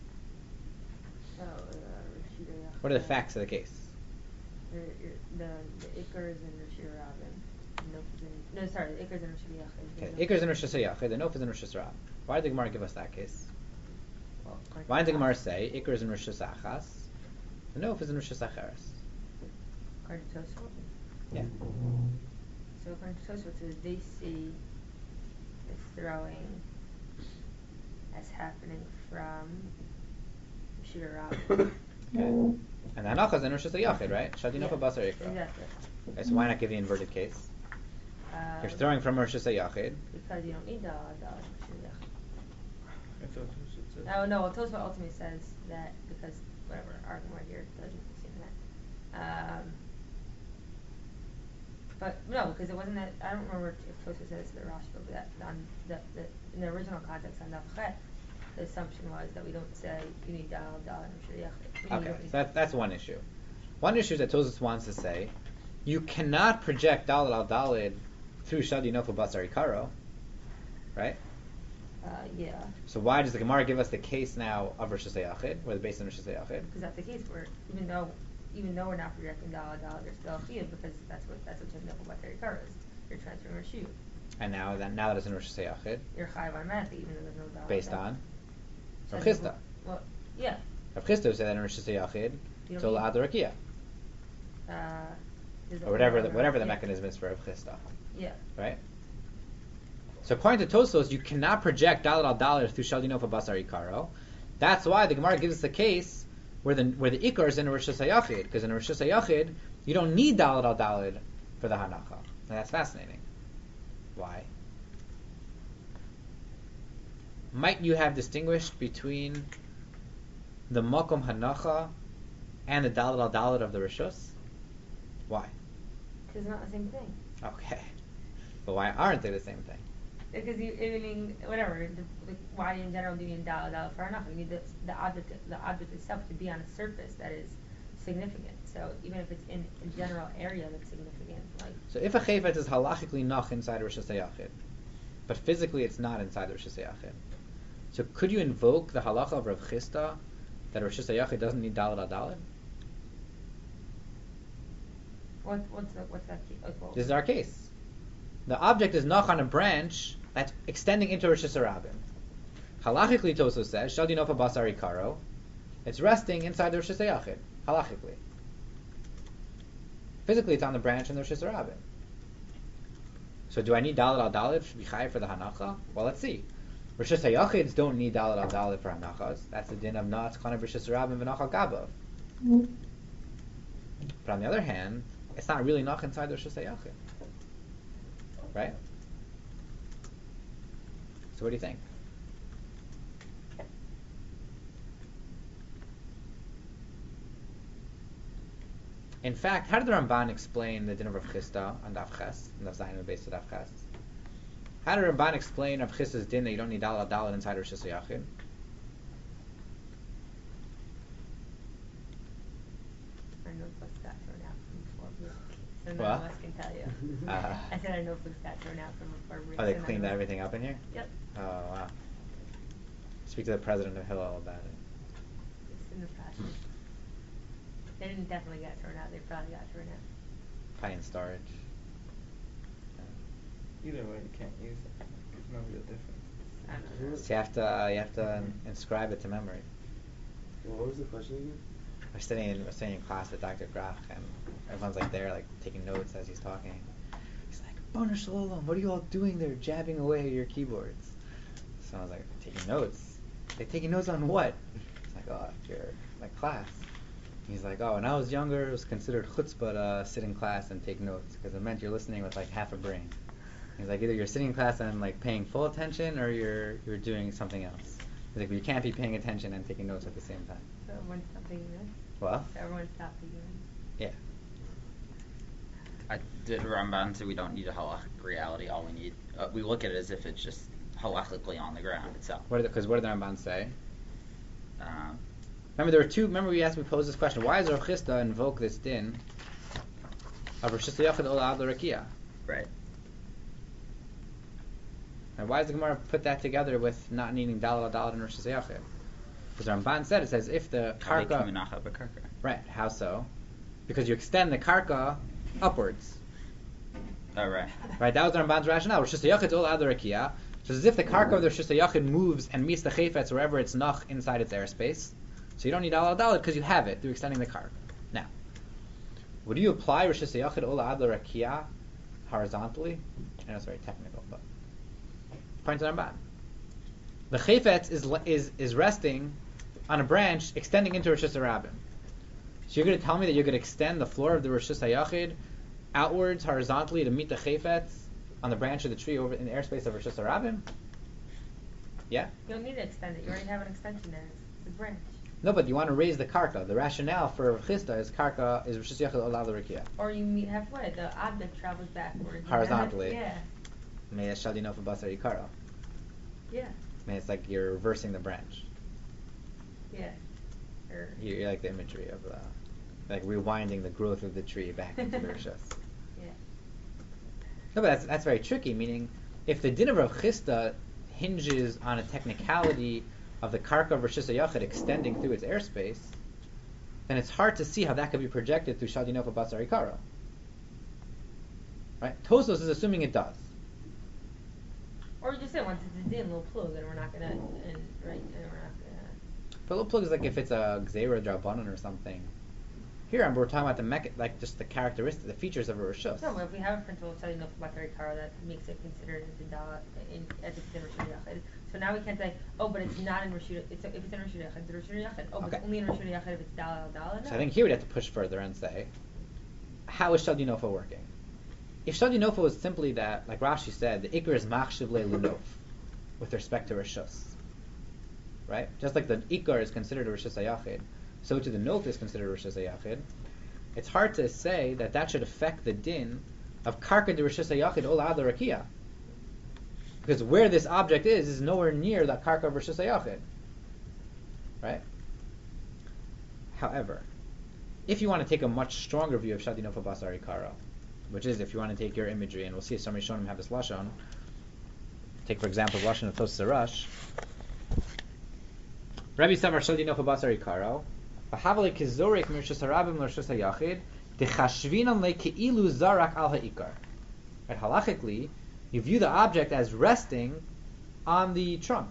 What are the facts of the case? The Ikar is in Rosh Rabin. The Ikar is in Rosh Yachid. Okay, Ikar is in Rosh Yachid, the Nof is in Rosh Rab. Why did the Gemara give us that case? Why did the Gemara say Ikar is in Rosh Achas, the Nof is in Rosh Acheres? According to Tosfot? Yeah. So according to Tosfot, they see the throwing as happening from Rosh Rabin. Okay. And the Hanacha is in Rosh Yachid, right? Shadinofa basar ikra. Exactly. Okay, so why not give the inverted case? You're throwing from Rosh Yachid. Because you don't need Daled al Daled. That's what Tosfot said. No. Tosfot ultimately says that because whatever argument here doesn't seem that. But no, because it wasn't that. I don't remember if Tosfot says the Rashi, but that in the original context on Daf Chet, the assumption was that we don't say you need Daled al Daled and Rosh Yachid. Okay, so that's one issue. One issue is that Tosfos wants to say you cannot project Daled al Daled through Shadinofa basar ikaro, right? Yeah. So why does the Gemara give us the case now of Rosh Yachid, where the base in Rosh Yachid? Because that's the case where even though we're not projecting Daled al Daled, there's still a chiyuv because that's what Shadinofa basar ikaro is. You're transferring a shoe. And now that it's in Rosh Yachid, You're chayav automatically, even though there's no Daled. based on So Rav Chisda. Well, yeah. Rav Chisda said that in Rosh Yachid You to don't La'ad Rakia, or whatever the mechanism is for Rav Chisda, Yeah. right? So according to Tosfos, you cannot project Daled al Daled through Shadinofa basar ikaro. That's why the Gemara gives us the case where the Ikar is in Rosh Yachid, because in Rosh Yachid you don't need Daled al Daled for the Hanacha. And that's fascinating. Why? Might you have distinguished between the Makom Hanacha and the Daled al Daled of the Rishus? Why? Because it's not the same thing. Okay. But why aren't they the same thing? Because whatever. Why in general do you need dal for hanacha? You need the object itself to be on a surface that is significant. So even if it's in a general area that's significant, like. So if a chayfetz is halachically noch inside Rosh Hashanah, but physically it's not inside the Rosh Hashanah, so could you invoke the halacha of Rav Chisda that Rosh Hashanah doesn't need daled al daled? What's that key? This is our case. The object is noch on a branch that's extending into Rosh Hashanah. Halachically, Toso says, Shal Dinofa Basari Karo. It's resting inside the Rosh Hashanah. Halachically. Physically, it's on the branch in the Rosh Hashanah. So, do I need Dalet al Dalet to be chayav for the Hanacha? Well, let's see. Rosh Hashanah don't need Dalet al Dalet for Hanachas. That's the din of Na'atz Chanav Rosh Hashanah and V'nachal Gabav. But on the other hand, it's not really noch inside the Rosh Hashanah. Right? So what do you think? In fact, how did the Ramban explain the din of Rav Chisda on Daf Ches, on Daf Zayin based on Daf Ches? How did Ramban explain Rav Chisda's din that you don't need dalad dalad inside Rosh Hashanah? Our notebooks got thrown out from before break, so What? none of us can tell you. I said our notebooks got thrown out from before break. Oh, they so none cleaned of us- everything up in here? Yep, Oh, wow. Speak to the president of Hillel about it. it's in the process. They didn't definitely get thrown out. They probably got thrown out. Probably in storage. Either way, you can't use it. There's no real difference. I don't know. So you have to inscribe it to memory. Well, what was the question again? We're sitting in class with Dr. Grach, and everyone's like there, like taking notes as he's talking. He's like, "Boner Shalom, what are you all doing there, jabbing away at your keyboards?" So I was like, "Taking notes." Like, taking notes on what? It's like, "Oh, your like class." He's like, "Oh, when I was younger, it was considered chutzpah to sit in class and take notes because it meant you're listening with like half a brain." He's like, "Either you're sitting in class and like paying full attention, or you're doing something else." He's like, "But you can't be paying attention and taking notes at the same time." So everyone stopped taking notes? Well, So everyone stopped taking notes? yeah. Did Ramban say we don't need a halachic reality? All we need, we look at it as if it's just halachically on the ground itself. What did the Ramban say? Um, Remember, there were two. Remember, we posed this question: why does Rav Chisda invoke this din of Rosh Hashanah Ola Ad L'Rakia? right. And why does the Gemara put that together with not needing dalad dalad in Rosh Hashanah? Because Ramban said it says if the karka, right? How so? Because you extend the karka upwards. Oh, right. Right, that was Ramban's rationale. Rosh Hashanah Ola Ad L'Rakia. So it's as if the karka of the Rosh Hashanah moves and meets the chayfetz wherever it's nach inside its airspace. So you don't need dalad dalad because you have it through extending the karka. Now, would you apply Rosh Hashanah Ola Ad L'Rakia horizontally? I know it's very technical, but according to the Ramban, the chayfetz is resting on a branch extending into Rosh Hashanah. So you're going to tell me that you're going to extend the floor of the Rosh Hashanah outwards horizontally to meet the chayfetz on the branch of the tree over in the airspace of Rosh Hashanah? Yeah? You don't need to extend it. You already have an extension there. It's a branch. No, but you want to raise the karka. The rationale for Chisda is karka is Rosh Hashanah Ola L'Rakia. Or you meet halfway. The object travels backwards. Horizontally. Yeah. May Shadino for Basar Yikaro. Yeah. May it's like you're reversing the branch. Yeah. Or You like the imagery of like rewinding the growth of the tree back into the Rishos. yeah. No, but that's very tricky. Meaning, if the din of Rav Chisda hinges on a technicality of the karka of Rosh Hashanah extending through its airspace, then it's hard to see how that could be projected through Shadinofa Basar Ikaro. Right? Tosos is assuming it does. Or you just say once it's a din, little plug, and we're not gonna, and we're not gonna. But little plug is like if it's a Gzeira Drabanan or something. Here, we're talking about like just the characteristics, the features of a Rishos. No, but if we have a principle of setting up Bakari Kara that makes it considered as a dala as if it's in Rosh Yachid. So now we can't say, oh, but it's not in Rosh if it's in Rosh Yachid, it's Rosh Yachid. Oh, but Okay. it's only in Rosh Yachid if it's dala dala. No. So I think here we'd have to push further and say, how is Shadinofa working? If Shadinofa was simply that, like Rashi said, the Iker is Machshiv Le Lunof, with respect to Rishos. Right? Just like the Iker is considered a Rishos HaYachid, so too the Nof is considered a Rishos HaYachid. It's hard to say that should affect the din of Karka de Rishos HaYachid Ola Ad L'Rakia. Because where this object is nowhere near the karka versus ayachid. Right? However, if you want to take a much stronger view of Shadi Nofel Basari Karo, which is if you want to take your imagery, and we'll see if some Rishonim have this Lashon. Take, for example, Lashon of Tosas Arash. Rabbi Samar Shadi Nofel Basari Karo, V'havale Kizorek Mirshus Harabim L'Rshus HaYachid, Dechashvinan Le Ke'ilu Zarak Al HaIkar. Right, halachically, you view the object as resting on the trunk.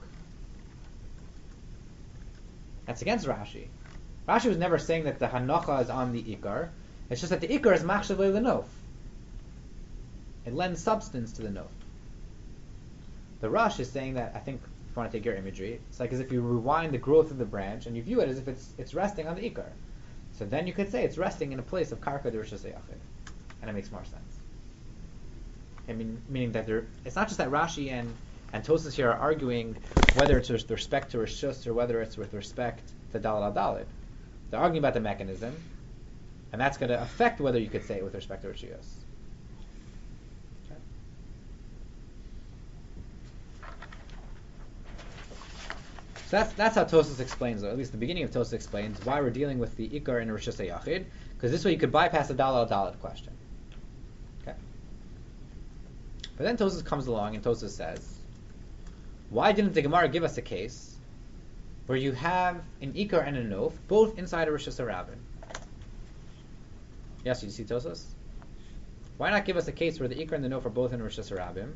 That's against Rashi. Rashi was never saying that the hanacha is on the ikar. It's just that the ikar is machshav le'nof. It lends substance to the nof. The Rush is saying that, I think, if you want to take your imagery, it's like as if you rewind the growth of the branch and you view it as if it's resting on the ikar. So then you could say it's resting in a place of karka d'rishus hayachid, and it makes more sense. I mean, meaning that it's not just that Rashi and Tosas here are arguing whether it's with respect to rishus or whether it's with respect to dalad al dalid. They're arguing about the mechanism, and that's going to affect whether you could say it with respect to rishus. Okay. So that's how Tosas explains, or at least the beginning of Tosas explains why we're dealing with the ikar and rishus hayachid, because this way you could bypass the dalad al dalid question. Okay. But then Tosas comes along and Tosas says, why didn't the Gemara give us a case where you have an ikar and a nof both inside a rishus harabim? Yes, you see Tosas? Why not give us a case where the ikar and the nof are both in rishus harabim?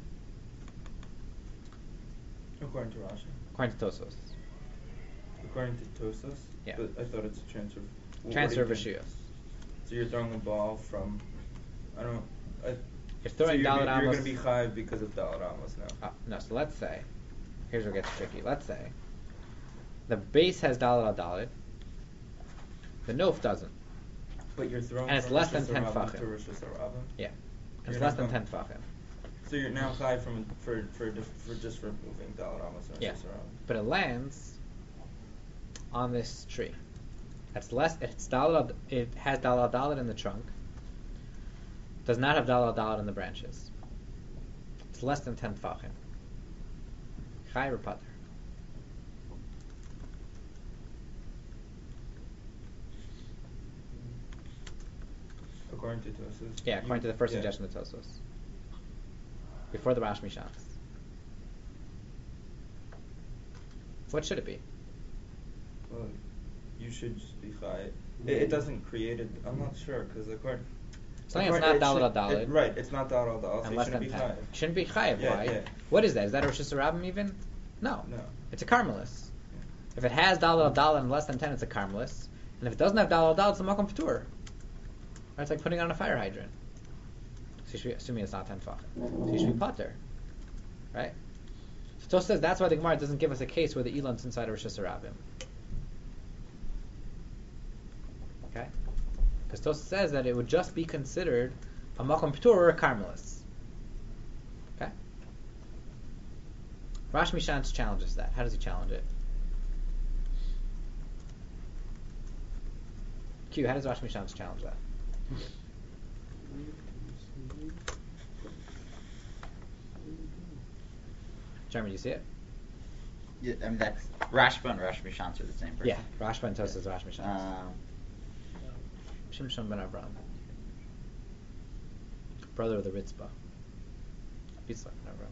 According to Rashi. According to Tosas. According to Tosas? Yeah. But I thought it's a transfer. Transfer of rishus. So you're throwing a ball from, You're throwing so Daled you're Amos. going to be chayv because of Daled Amos now. No, so let's say, here's where it gets tricky. Let's say the base has daled al dalid, the nof doesn't. But you're throwing And it's from less than Rishus 10 Harabim tfachim. to Rishus Harabim? Yeah. And it's You're less not than going- 10 tfachim. So you're now chayv for just removing Daled Amos and Yeah. Rishus Harabim. But it lands on this tree. It's less. It's daled. It has daled al dalid in the trunk. Does not have daled al dalid in the branches. It's less than 10 tfachim. Chai or pater? According to Tosas. Yeah, according to the first suggestion of Tosfos. Before the Rash Mishans. What should it be? Well, you should just be chayv. It doesn't create it. I'm not sure because according. Something that's not daled al dalid. Right, it's not daled al dalid. So And you less shouldn't than be 10. chayv. Shouldn't be chayiv. Yeah, Why? yeah. What is that? Is that a Rosh Hashanah even? No. No. It's a Carmelis. If it has daled al dalid and less than 10, it's a Carmelis. And if it doesn't have daled al dalid, it's a makom p'tur. Or it's like putting on a fire hydrant. So you should be, assuming it's not 10 tfachim. So you should be pater. Right? So Tos says that's why the Gemara doesn't give us a case where the Elam's inside a Rosh Hashanah. Okay? Because Tos says that it would just be considered a makom p'tur or a Carmelis. Okay? Rash Mishans challenges that. How does he challenge it? Q, how does Rash Mishans challenge that? Jeremy, do you see it? Yeah, I mean that's Rashba and Rash Mishans are the same person. Yeah, Rashba and Tosas Rash Mishans. Um, Shimshon ben Avram, brother of the Ritzbah. Yitzchak ben Avram.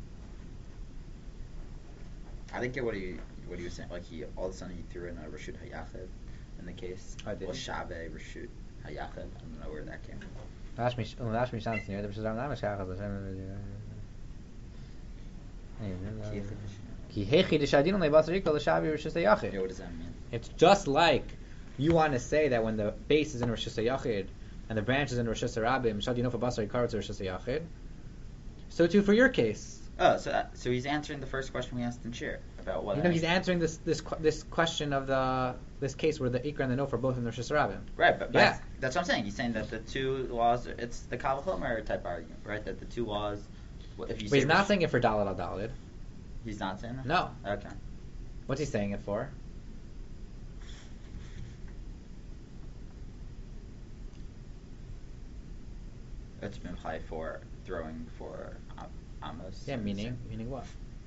I think what he was saying, like he all of a sudden he threw in a Rashut Hayachid in the case. Oh, did Or he? Shabe Rashut Hayachid. I don't know where that came from. Rash Mishans near the Rosh Hashanah. Ki hechi d'shadin le'basariko l'shavi Rosh Hashanah. Yeah, what does that mean? It's just like you want to say that when the base is in Rosh Hashanah and the branch is in Rosh Hashanah, Shadi Nofa Basar Yikar to Rosh Hashanah. So too for your case. Oh, so he's answering the first question we asked in Shir about whether. You know, he's answering this question of this case where the Ikra and the Nof are both in the Rosh Hashanah. Right, but Yeah. that's what I'm saying. He's saying that the two laws, it's the Kal Chomer type argument, right? That the two laws, if you But he's not Rosh- saying it for Daled al Daled. He's not saying that? No. Okay. What's he saying it for? It's been high for throwing for Amos. Yeah, meaning what?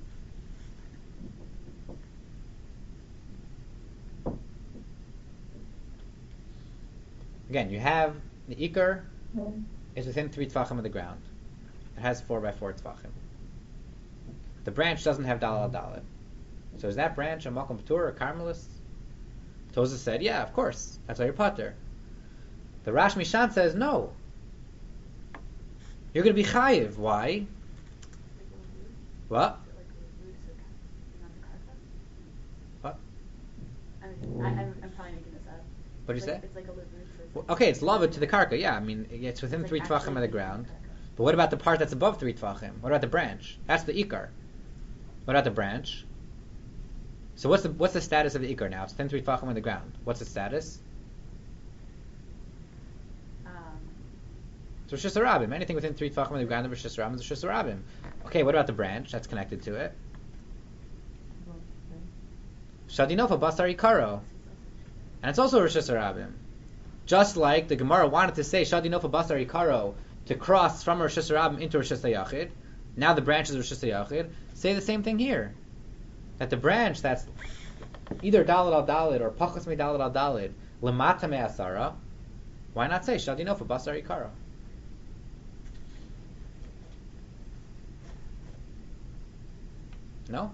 Again, you have the ikar is within 3 tfachim of the ground. It has 4 by 4 tfachim. The branch doesn't have dalal dalit. So is that branch a makom p'tur or carmelis? Tosa said, yeah, of course. That's why you're pater. The Rash Mishan says, no. You're going to be chayiv. Why? What? What? I'm probably making this up. What did you say? It's like a lavud. So Well, okay, it's lava to the karka. Yeah, I mean it's within It's 3 like tfachim actually of the within ground. the karka. But what about the part that's above 3 tfachim? What about the branch? That's the ikar. What about the branch? So what's the status of the ikar now? It's within 3 tfachim of the ground. What's the status? So Rosh Hashanah. Anything within 3 tfachim of the ground of Rosh Hashanah is Rosh Hashanah. Okay, what about the branch that's connected to it? Shadinofa basar ikaro. And it's also Rosh Hashanah. Just like the Gemara wanted to say Shadinofa basar ikaro to cross from Rosh Hashanah into Rosh Hashanah. Now the branch is Rosh Hashanah. Say the same thing here. That the branch that's either Daled al Daled or Pachas mi Daled al Daled Lamata me Asara, why not say Shadinofa basar ikaro? No?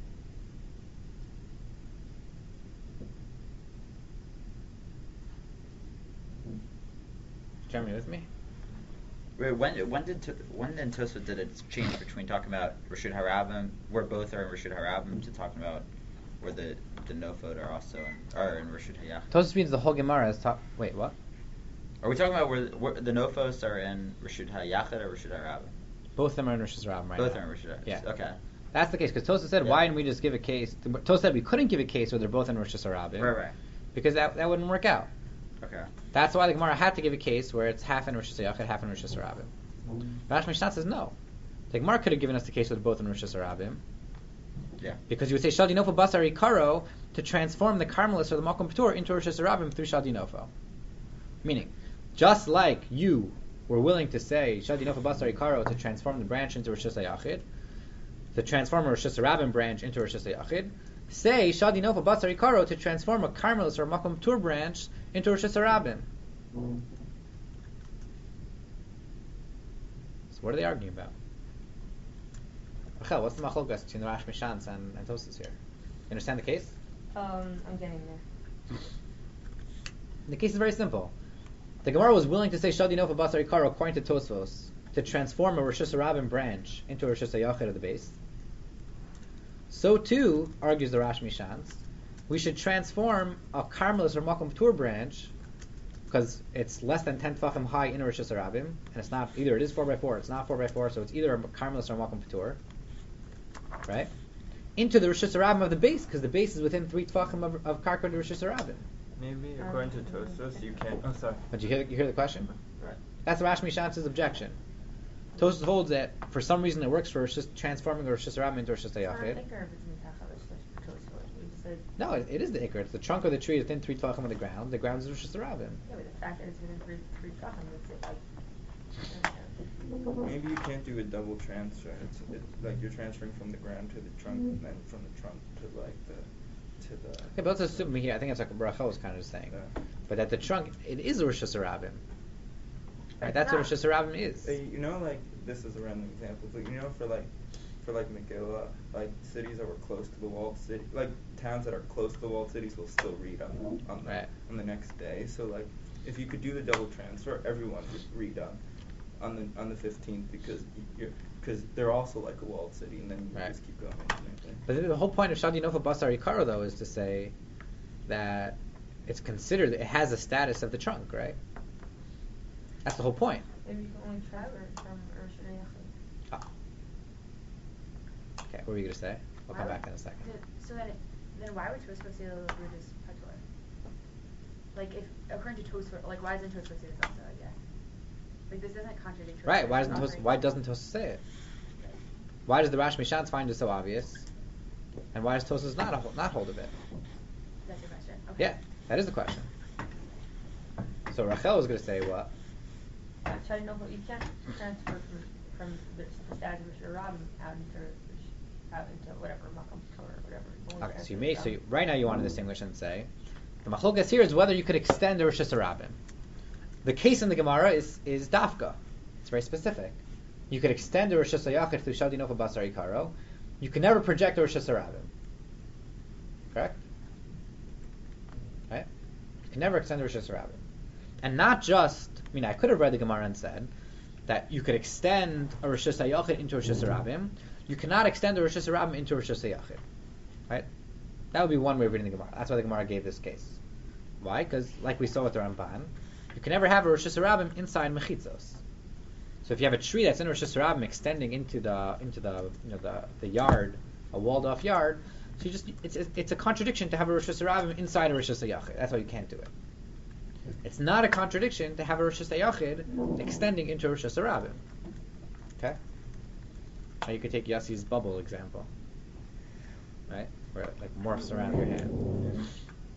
Jeremy, with me? Wait, when did Tosfot did it change between talking about Rashid Harabim, where both are in Rashid Harabim, to talking about where the Nofot are in Rashid Hayach? Tosfos means the whole Gemara is wait, what? Are we talking about where the Nofos are in Rashid Hayachid or Rashid Harabim? Both of them are in Rosh Hashanah right Both now. are in Rashid Harabim. Yeah. Okay. That's the case, because Tosfos said, why didn't we just give a case? Tosfos said we couldn't give a case where they're both in Rosh Hashanah. Right. Because that wouldn't work out. Okay. That's why the Gemara had to give a case where it's half in Rosh Hashanah, half in Rosh Hashanah. Rash Mishnah says no. The Gemara could have given us the case with both in Rosh Hashanah. Yeah. Because you would say Shadinofo Basar Ikaro to transform the Carmelis or the Makom P'tur into Rosh Hashanah through Shadinofo. Meaning, just like you were willing to say Shadinofo Basar Ikaro to transform the branch into Rosh Hashanah, to transform a Rosh Hashanah branch into Rosh Hashanah, say Shadinofo Basar Ikaro to transform a Carmelis or Makom P'tur branch into Rosh Hashanah. So what are they arguing about? Rachel, what's the machlokas between the Rash Mishans and Tosfos here? You understand the case? I'm getting there. The case is very simple. The Gemara was willing to say Shadinofo Basar Ikaro according to Tosfos to transform a Rosh Hashanah branch into a Rosh Hashanah at the base. So too, argues the Rash Mishans, we should transform a Carmelis or Makom P'tur branch because it's less than 10 tefachim high in Rosh Hashanah, and it's not either. It is 4x4. It's not 4x4, so it's either a Carmelis or a Makom P'tur, right? Into the Rosh Hashanah of the base, because the base is within 3 tefachim of Karka to Rosh Hashanah. Maybe according to Tosfos, you can't. Oh, sorry. But you hear the question? Right. That's Rash Mishan's objection. Tosfos holds that for some reason it works for transforming Rosh Hashanah into Rosh Hashanah. No, it is the ikar. It's the trunk of the tree within 3 tefachim of the ground. The ground is Rosh Hashanah. Yeah, but the fact that it's within three tefachim, that's it. Like, Maybe you can't do a double transfer. It's like you're transferring from the ground to the trunk, and then from the trunk to like the Okay, but let's assume here. I think that's like Rachel was kind of saying, but at the trunk it is Rosh Hashanah. Right, that's what Rosh Hashanah is. You know, like this is a random example, but you know, for like Megillah, like cities that were close to the walled city, like towns that are close to the walled cities will still read on the next day. So like, if you could do the double transfer, everyone would read on the 15th because they're also like a walled city, and then you just keep going. But the whole point of Shadinofo Basar Ikaro though is to say that it's considered that it has a status of the trunk, right? That's the whole point. maybe you can only travel from Rosh Hashanah. Okay, what were you going to say? I'll come back in a second. So then why would Tosfos say the lavud is patur? Like if according to Tosfos, like why doesn't Tosfos say this also? I guess. Like this doesn't contradict Tosfos. Right? Why doesn't Tosfos say it? Why does the Rash Mishans find it so obvious? And why does Tosfos not hold of it? That's your question. Okay. Yeah, that is the question. So Rachel was going to say what? You can't transfer from from the status of Rosh Hashanah out into whatever Makom or whatever. Okay, so right now you want to distinguish and say the machlokas here is whether you could extend the Rosh Hashanah. The case in the Gemara is dafka. It's very specific. You could extend the Rosh Hashanah through Shadi Nofa Basar Ikaro. You can never project the Rosh Hashanah. Correct? Right? You can never extend the Rosh Hashanah. And not just, I could have read the Gemara and said that you could extend a Rosh Hashanah into Rosh Hashanah. You cannot extend the Rosh Hashanah into Rosh Hashanah. Right? That would be one way of reading the Gemara. That's why the Gemara gave this case. Why? Because, like we saw with the Ramban, you can never have a Rosh Hashanah inside mechitzos. So if you have a tree that's in Rosh Hashanah extending into the yard, a walled off yard, so it's a contradiction to have a Rosh Hashanah inside a Rosh Hashanah. That's why you can't do it. It's not a contradiction to have a Rosh Hashanah extending into Rosh Hashanah. Okay? Now you could take Yassi's bubble example, right? Where it like morphs around your hand.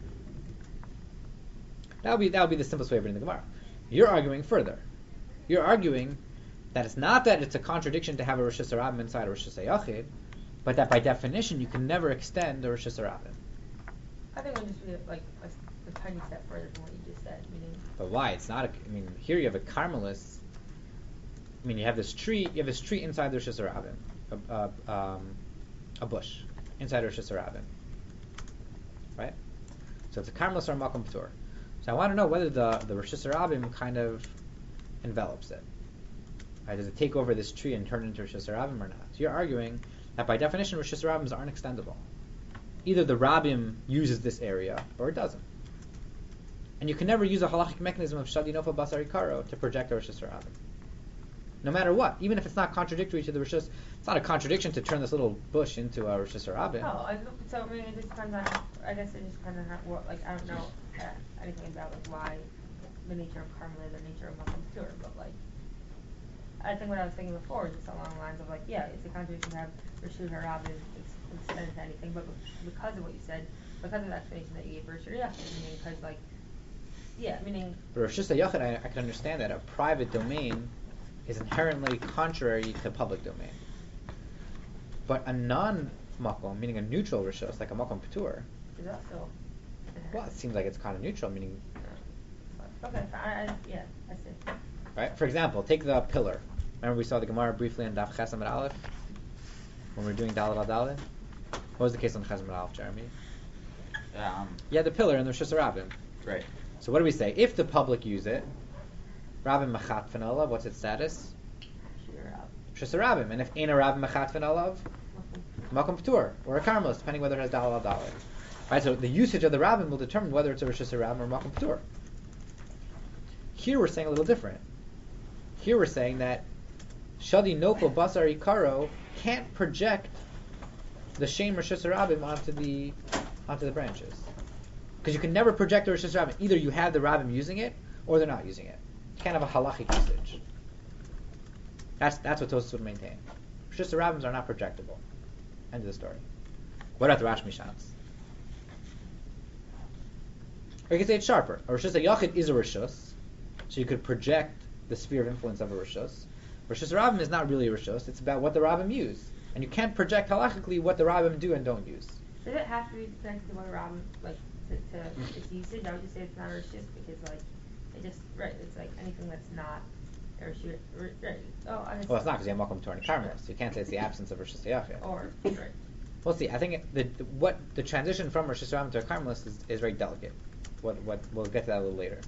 That would be the simplest way of reading the Gemara. You're arguing further. You're arguing that it's not that it's a contradiction to have a Rosh Hashanah inside a Rosh Hashanah, but that by definition you can never extend the Rosh Hashanah. I think we'll just read it like a tiny step further from what you just said. But why? It's not. Here you have a Carmelis. You have this tree. You have this tree inside the Rosh Hashanah, a bush inside Rosh Hashanah, right? So it's a Carmelis or a Makom P'tur. So I want to know whether the Rosh Hashanah kind of envelops it. Right? Does it take over this tree and turn it into Rosh Hashanah or not? So you're arguing that by definition Rosh Hashanahs aren't extendable. Either the Rabbim uses this area or it doesn't. And you can never use a halachic mechanism of Shadi Nofa Basar Ikaro to project a Rosh Hashanah. No matter what, even if it's not contradictory to the Rosh Hashanah, it's not a contradiction to turn this little bush into a Rosh Hashanah. No, it just depends on. I guess it just depends on what. I don't know anything about why the nature of Carmelite or the nature of Makom P'tur, but I think what I was thinking before was just along the lines of it's a contradiction to have Rosh Hashanah extended to anything, but because of what you said, because of the explanation that you gave for Rosh Hashanah, meaning Rosh Hashanah, I can understand that a private domain is inherently contrary to public domain. But a non-makom, meaning a neutral rishos, like a makom p'tur. Is that so? Well, it seems like it's kind of neutral, meaning. Okay, I see. Right. For example, take the pillar. Remember we saw the Gemara briefly on Daf Chesam and Aleph when we were doing Dalet al Dalet. What was the case on Chesam and Aleph, Jeremy? Yeah, the pillar in the Rosh Hashanah. Right. So what do we say? If the public use it, Rabbim Machat Fenalav, what's its status? Rosh Hashanah. And if ain't a Rabbim Machat Fenalav, Makom P'tur, or a Carmelis, depending whether it has Dalet al Dalet. Right, so the usage of the Rabbim will determine whether it's a Rosh Hashanah or Makom P'tur. Here we're saying a little different. Here we're saying that Shadi Nofel Basar Ikaro can't project the Shem Rosh Hashanah onto the branches. Because you can never project the Rosh Hashanah. Either you have the Rabbim using it, or they're not using it. You can't have a halachic usage. That's what Tosfos would maintain. Rosh Hashanahs are not projectable. End of the story. What about the Rash Mishans? Or you could say it's sharper. A Rosh Hashanah is a Rishus, so you could project the sphere of influence of a Rishus. Rosh Hashanah is not really a Rishus, it's about what the Rabbim use. And you can't project halachically what the Rabbim do and don't use. Does it have to be connected to what the Rabbim, to its usage? I would just say it's not a Rishus because, it's like anything that's not a Rishus. Right. Well, it's not because you have Makom P'tur and Carmelis. You can't say it's the absence of Rosh Hashanah. Right. We'll see. I think the transition from Rosh Hashanah to a Carmelis is very delicate. We'll get to that a little later.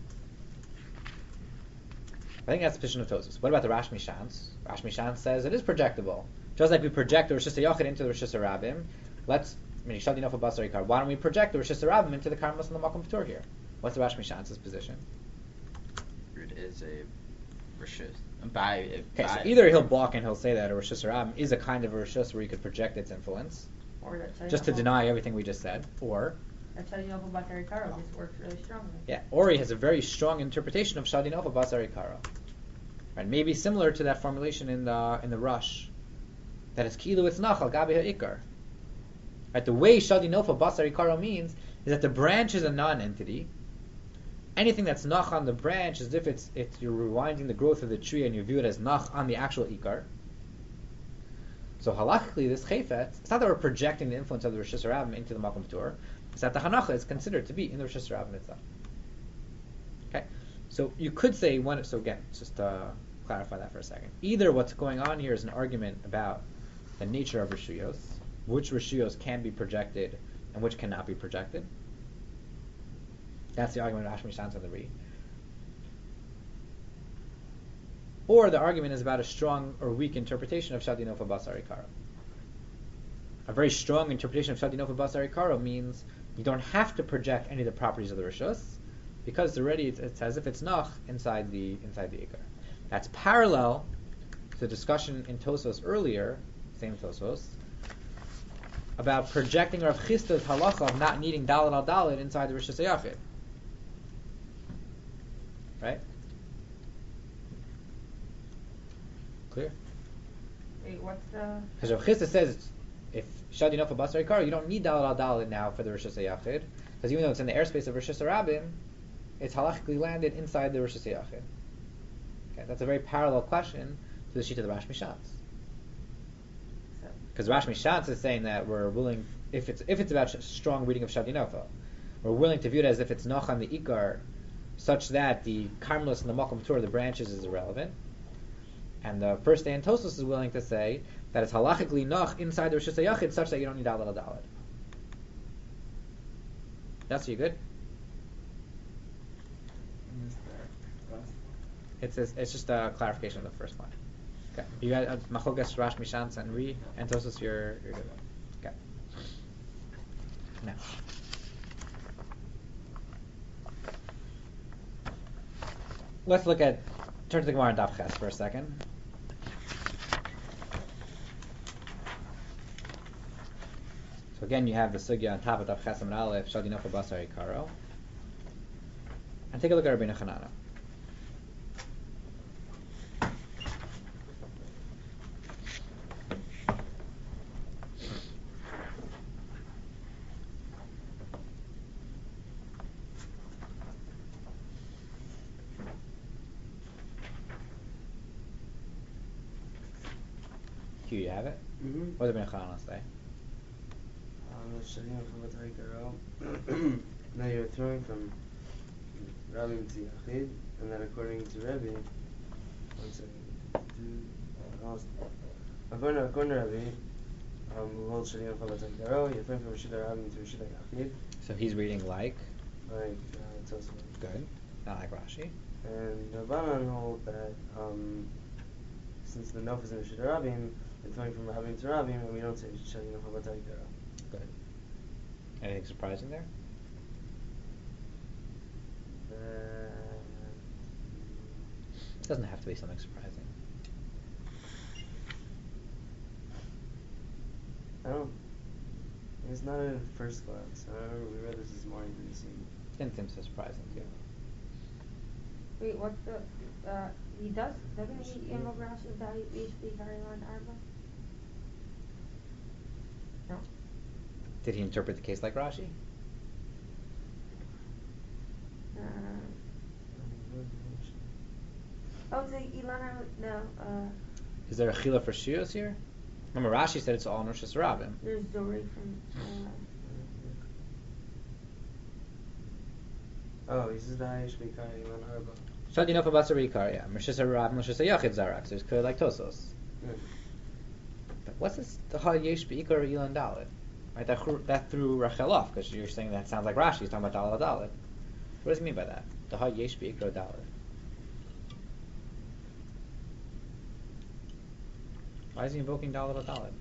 I think that's the position of Tosfos. What about the Rash Mishans? Rash Mishans says it is projectable. Just like we project the Rosh Hashanah into the Rosh Hashanah, why don't we project the Rosh Hashanah into the Carmelis and the Makom P'tur here? What's the Rash Mishans' position? It is a Rishus. So either he'll balk and he'll say that a Rosh Hashanah is a kind of a Rishus where you could project its influence, just to deny everything we just said, or Shadi Nofa Basar Ikaro just works really strongly. Yeah, or he has a very strong interpretation of Shadi Nofa Basar Ikaro. Right, maybe similar to that formulation in the Rush, that it's Kilu it's Nachal Gabi HaIkar. Right, the way Shadi Nofa Basar Ikaro means is that the branch is a non-entity. Anything that's Nach on the branch is if it's you're rewinding the growth of the tree and you view it as Nach on the actual Ikar. So halachically, this chayfetz, it's not that we're projecting the influence of the Rosh Hashanah into the Makom Tur, it's that the Hanacha is considered to be in the Rosh Hashanah itself. Okay? So you could say one. So again, just clarify that for a second. Either what's going on here is an argument about the nature of Rishuyos, which Rishuyos can be projected and which cannot be projected. That's the argument of Ashmi Shans and the Ri. Or the argument is about a strong or weak interpretation of Shadinofa Basari Karo. A very strong interpretation of Shadinofa Basari Karo means you don't have to project any of the properties of the Rishus, because already it's as if it's Nach inside the Ikar. That's parallel to the discussion in Tosos earlier, same Tosos, about projecting Rav Chisda's halacha of not needing Dalet al Dalet inside the Rishus Yachid. Right? Clear? Wait, what's the? Because Rav Chisda says if Shadinofa Basari Karo, you don't need Dalet al Dalet now for the Rishus Yachid, because even though it's in the airspace of Rishus Rabim, it's halachically landed inside the Rishus Yachid. Okay, that's a very parallel question to the sheet of the Rash Mishans. Because Rash Mishans is saying that we're willing, if it's about strong reading of Shadinofa, we're willing to view it as if it's Noch on the Ikar, such that the Karmelis and the Makom Tur, the branches, is irrelevant. And the first day in Tosos is willing to say that it's halachically Noch inside the Rishus Yachid, such that you don't need Dalet al Dalet. That's you good? It's just a clarification of the first line. Okay. You got Machogas, Rash Mishans, and Ri, and Tosos. You're good. Okay. Now, let's turn to the Gemara and Daf Ches for a second. So again, you have the sugya on top of Daf Ches Amud Aleph, Shadinofa Basari Karo, and take a look at Rabbeinu Chanana. Here you have it. Mm-hmm. What does Rabbeinu Chanana say? Now you're throwing from Rabbi to Yachid, and then according to Rabbi, one second. According to Rabbi, who holds Shadiyam Chavatay Karo, you're throwing from Rishida Rabbi to Rishida Yachid. So he's reading like Tosafot. good, not like Rashi. And Rabbanan hold that since the Nof is in Rishida Rabbi, you're throwing from Rabbi to Rabbi, and we don't say Shadiyam Chavatay Karo. Good. Anything surprising there? It doesn't have to be something surprising. It's not in first class. I remember we read this morning. Didn't seem. Didn't seem so surprising to you. Wait, what's the? Doesn't he invoke Rashi that he usually carry on Arba? No. Did he interpret the case like Rashi? The Ilana, no. Is there a chila for shios here? Remember, Rashi said it's all Rosh Hashanah. There's Dori from. He says that I should be carrying on Arba. Shadinofa Basari Karo, yeah. Rosh Hashanah, Rosh Yachid Zarak. So it's clear like Tosos. But what's this? The Ha Yesh Beikar Ilan Dalet. Right, that threw Rachel off because you're saying that sounds like Rashi. He's talking about Dalet Dalet. What does he mean by that? The Ha Yesh Beikar Dalet. Why is he invoking Dalet Dalet?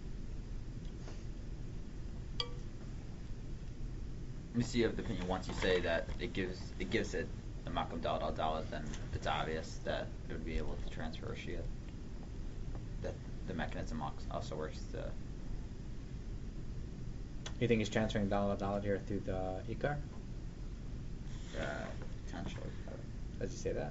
You see, you have the opinion once you say that it gives it the Makam Dalet al Dalet, then it's obvious that it would be able to transfer Shia. That the mechanism also works to. You think he's transferring Dalet Dalet here through the Ikar? Potentially. Does he say that?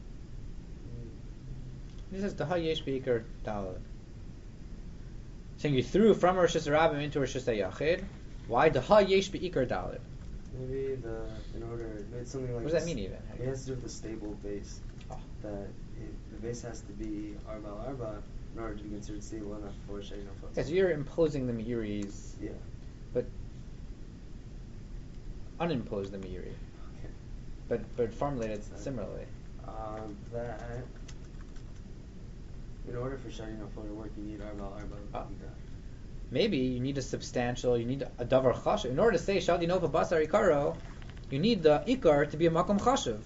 He says the Ha Yesh Beikar Dalet. Saying you threw from Rosh Hashanah into Rosh Hashanah. Why the Ha Yesh Beikar Dalet? Maybe it's something like. What does that mean even? It has to do with the stable base. Oh. That the base has to be Arba al Arba, in order to be considered stable enough for Shadi Nofel. Because you're imposing the Meiri's, Yeah. but unimpose the Meiri. Okay. But formulate it similarly. That in order for Shadi Nofel to work, you need Arba Ah. Ikar. Maybe you need you need a davar chashiv. In order to say Shadi Nofel Basar Ikaro, you need the Ikar to be a makom chashiv.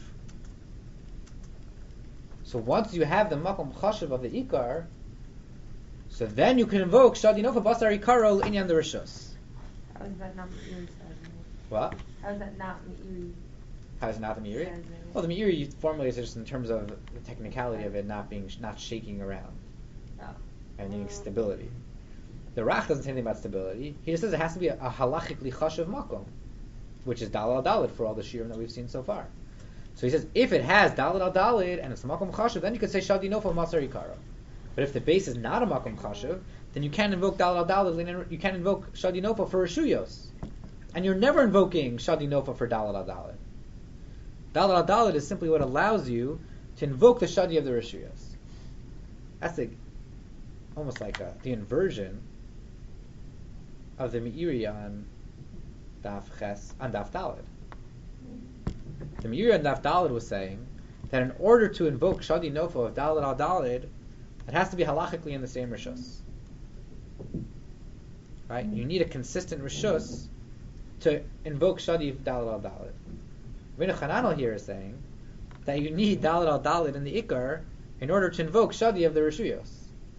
So once you have the makom chashiv of the Ikar, so then you can invoke Shadi Nofel Basar Ikaro Inyan the Rishus. How is that not Meiri? What? How is that not Meiri? How is it not the Meiri? Well, the Meiri formulates it just in terms of the technicality of it not shaking around Oh. and needing stability. The Rach doesn't say anything about stability. He just says it has to be a halachically chashiv makom, which is dalad al dalid for all the shirim that we've seen so far. So he says if it has dalad al dalid and it's a makom chashiv, then you could say shadi nofel masar ikaro. But if the base is not a makom chashiv, then you can't invoke dalad al dalid. You can't invoke shadi nofel for rishuyos, and you're never invoking shadi nofel for dalad al dalid. Dalad al dalid is simply what allows you to invoke the shadi of the rishuyos. That's almost like the inversion of the Meiri on Daf Dalid. The Meiri on Daf Dalid was saying that in order to invoke Shadi Nofel of Dalid al Dalid, it has to be halachically in the same Rishus. Right? You need a consistent Rishus to invoke Shadi of Dalid al Dalid. Rabbeinu Chananel here is saying that you need Dalid al Dalid in the Ikar in order to invoke Shadi of the Rishuyos.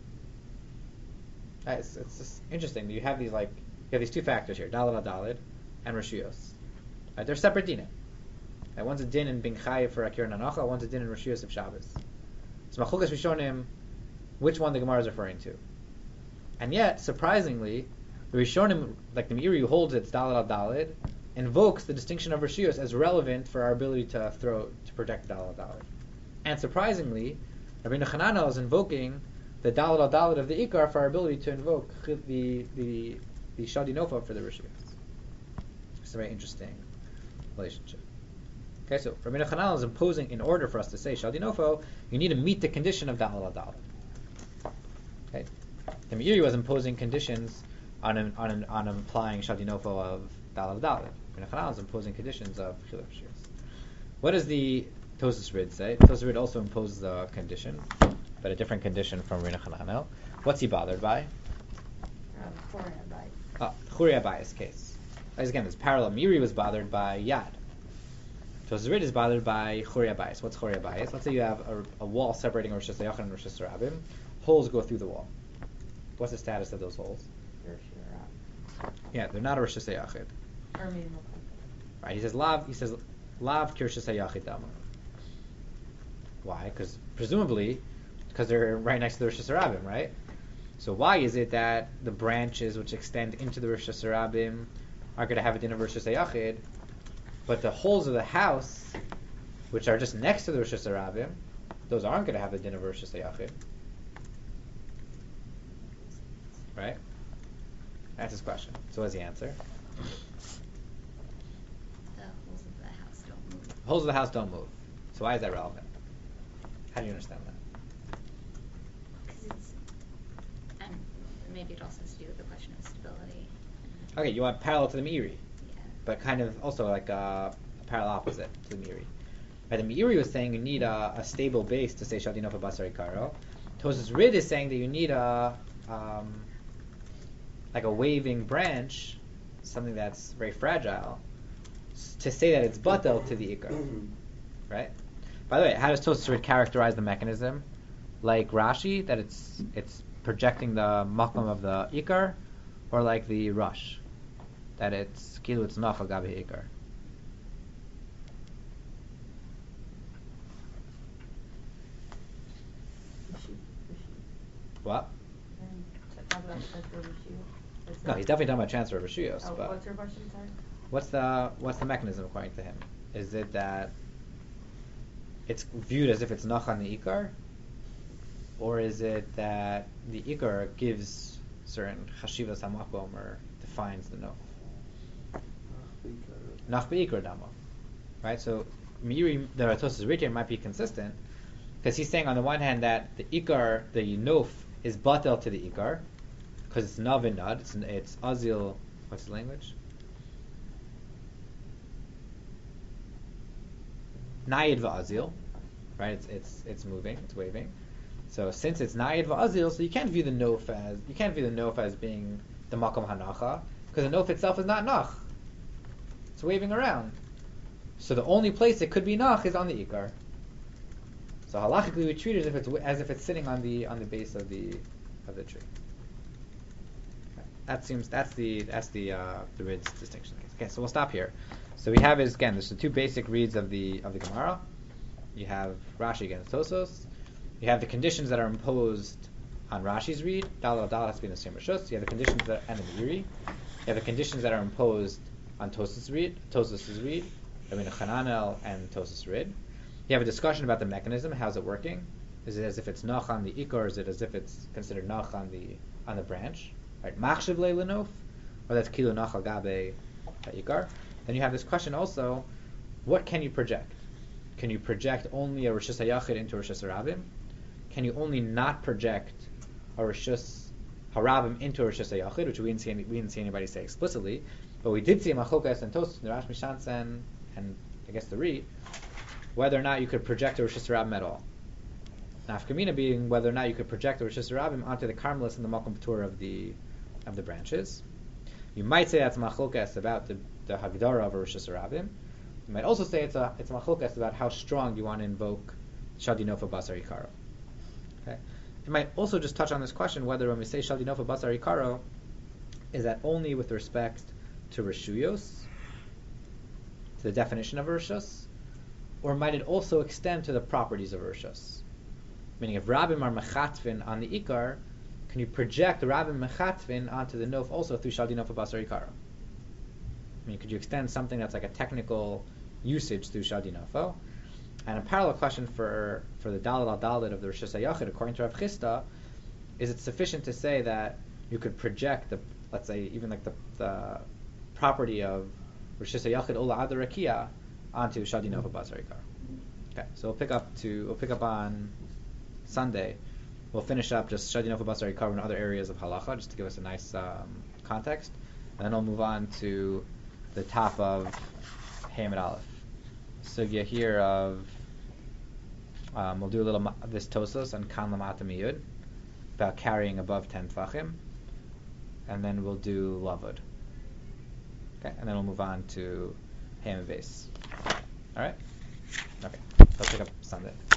It's just interesting. You have these two factors here, Dalid al Dalid and Rishuyos. Right? They're separate dinim. Right? One's a din in Bin Chayiv for Akir Nanacha, one's a din in Rishuyos of Shabbos. So Machukas Rishonim, which one the Gemara is referring to. And yet, surprisingly, the Rishonim, like the Meiri who holds it's Dalid al Dalid, invokes the distinction of Rishuyos as relevant for our ability to protect Dalid al Dalid. And surprisingly, Rabbeinu Chananel is invoking the Dalid al Dalid of the Ikar for our ability to invoke the Shadi Nofel for the Rishuyos. It's a very interesting relationship. Okay, so Rabbeinu Chananel is imposing, in order for us to say Shadi Nofel, you need to meet the condition of Dalid al Dalid. Okay, the Meiri was imposing conditions on implying Shadi Nofel of Dalid al Dalid. Rabbeinu Chananel is imposing conditions of Chilul Rishuyos. What does the Tosas Rid say? Tosas Rid also imposes a condition, but a different condition from Rabbeinu Chananel. What's he bothered by? Churi Abayis case. As again, this parallel. Meiri was bothered by Yad. Tosas Rid is bothered by Churi Abayis. What's Churi Abayis? Let's say you have a wall separating Rosh Hashanah and Rosh Hashanah. Holes go through the wall. What's the status of those holes? Yeah, they're not a Rosh Hashanah. Right? He says lav Kirshas Hayachid Dama. Why? Because presumably, they're right next to the Rosh Hashanah, right? So why is it that the branches which extend into the Rosh Hashanah are going to have a din of Rosh Hashanah, but the holes of the house, which are just next to the Rosh Hashanah, those aren't going to have a din of Rosh Hashanah? Right? That's his question. So what's the answer? The holes of the house don't move. Holes of the house don't move. So why is that relevant? How do you understand that? Because and maybe it also has to do with the question of stability. Okay, you want parallel to the Meiri, Yeah. but kind of also like a parallel opposite to the Meiri. Right, the Meiri was saying you need a stable base to say Shadi Nofel Basar Ikaro. Tosas Rid is saying that you need like a waving branch, something that's very fragile, to say that it's batel to the Ikar. Right? By the way, how does Tosas Rid characterize the mechanism? Like Rashi, that it's projecting the makom of the Ikar, or like the Rush, that it's kilu it's nachal gabi Ikar. What? No, he's definitely talking about transfer of Rishuyos. Oh, but what's your question, sorry? what's the mechanism according to him? Is it that it's viewed as if it's nach on the Ikar, or is it that the Ikar gives certain chashivas hamakom or defines the no? Nach beikar damo, right? So Meiri, the Tosas Rid might be consistent because he's saying on the one hand that the Ikar, the Nof is batel to the ikar because it's nav and nad. It's azil. What's the language? Nayid va'azil, right? It's moving, it's waving. So since it's nayid va'azil, so you can't view the nof as being the makom hanacha because the nof itself is not nach. It's waving around. So the only place it could be nach is on the ikar. So halachically we treat it as if it's sitting on the base of the tree. That's the Rid's distinction. Okay, so we'll stop here. So we have there's the two basic reads of the Gemara. You have Rashi against Tosos. You have the conditions that are imposed on Rashi's read. Dal has to be in the same rishus. You have the conditions that and in the Yuri. You have the conditions that are imposed on Tosos's read. Rabbeinu Chananel and Tosos read. You have a discussion about the mechanism. How's it working? Is it as if it's nach on the ikar? Is it as if it's considered nach on the branch? Right, machshav le'lenof, or that's kilo nach al gabe ikar. Then you have this question also: what can you project? Can you project only a rishus hayachid into a rishus harabim? Can you only not project a rishus harabim into a rishus hayachid, which we didn't see anybody say explicitly, but we did see a machokas and Tosfos, the Rash Mishnah and I guess the Ri, whether or not you could project a rishus harabim at all. Nafkamina being whether or not you could project a rishus harabim onto the Carmelis and the makom patur of the branches. You might say that's machokas about the hagdara of a rishus harabim. You might also say it's a machokas about how strong you want to invoke shadinofa basar ikaro. Okay. You might also just touch on this question whether when we say shadinofa basar ikaro, is that only with respect to rishuyos, to the definition of a rishus, or might it also extend to the properties of a rishus? Meaning, if rabim are mechatvin on the ikar, can you project rabim mechatvin onto the nof also through shadinofa basar ikaro? I mean, could you extend something that's like a technical usage through shadinofo? And a parallel question for the daled al daled of the rishus hayachid, according to Rav Chisda, is it sufficient to say that you could project let's say even like the property of rishus hayachid ola ad rakia onto shadinofo basar ikaro? Okay, so we'll pick up on Sunday. We'll finish up just shadinofo basar ikaro in other areas of halacha, just to give us a nice context, and then I'll move on to the top of Hamid Aleph. Sugya here of we'll do a little this Tosos on Kan Lamata Miyud about carrying above 10 Tvachim, and then we'll do Lavud. Okay, and then we'll move on to Hamid Base. All right. Okay, so I'll pick up Sunday.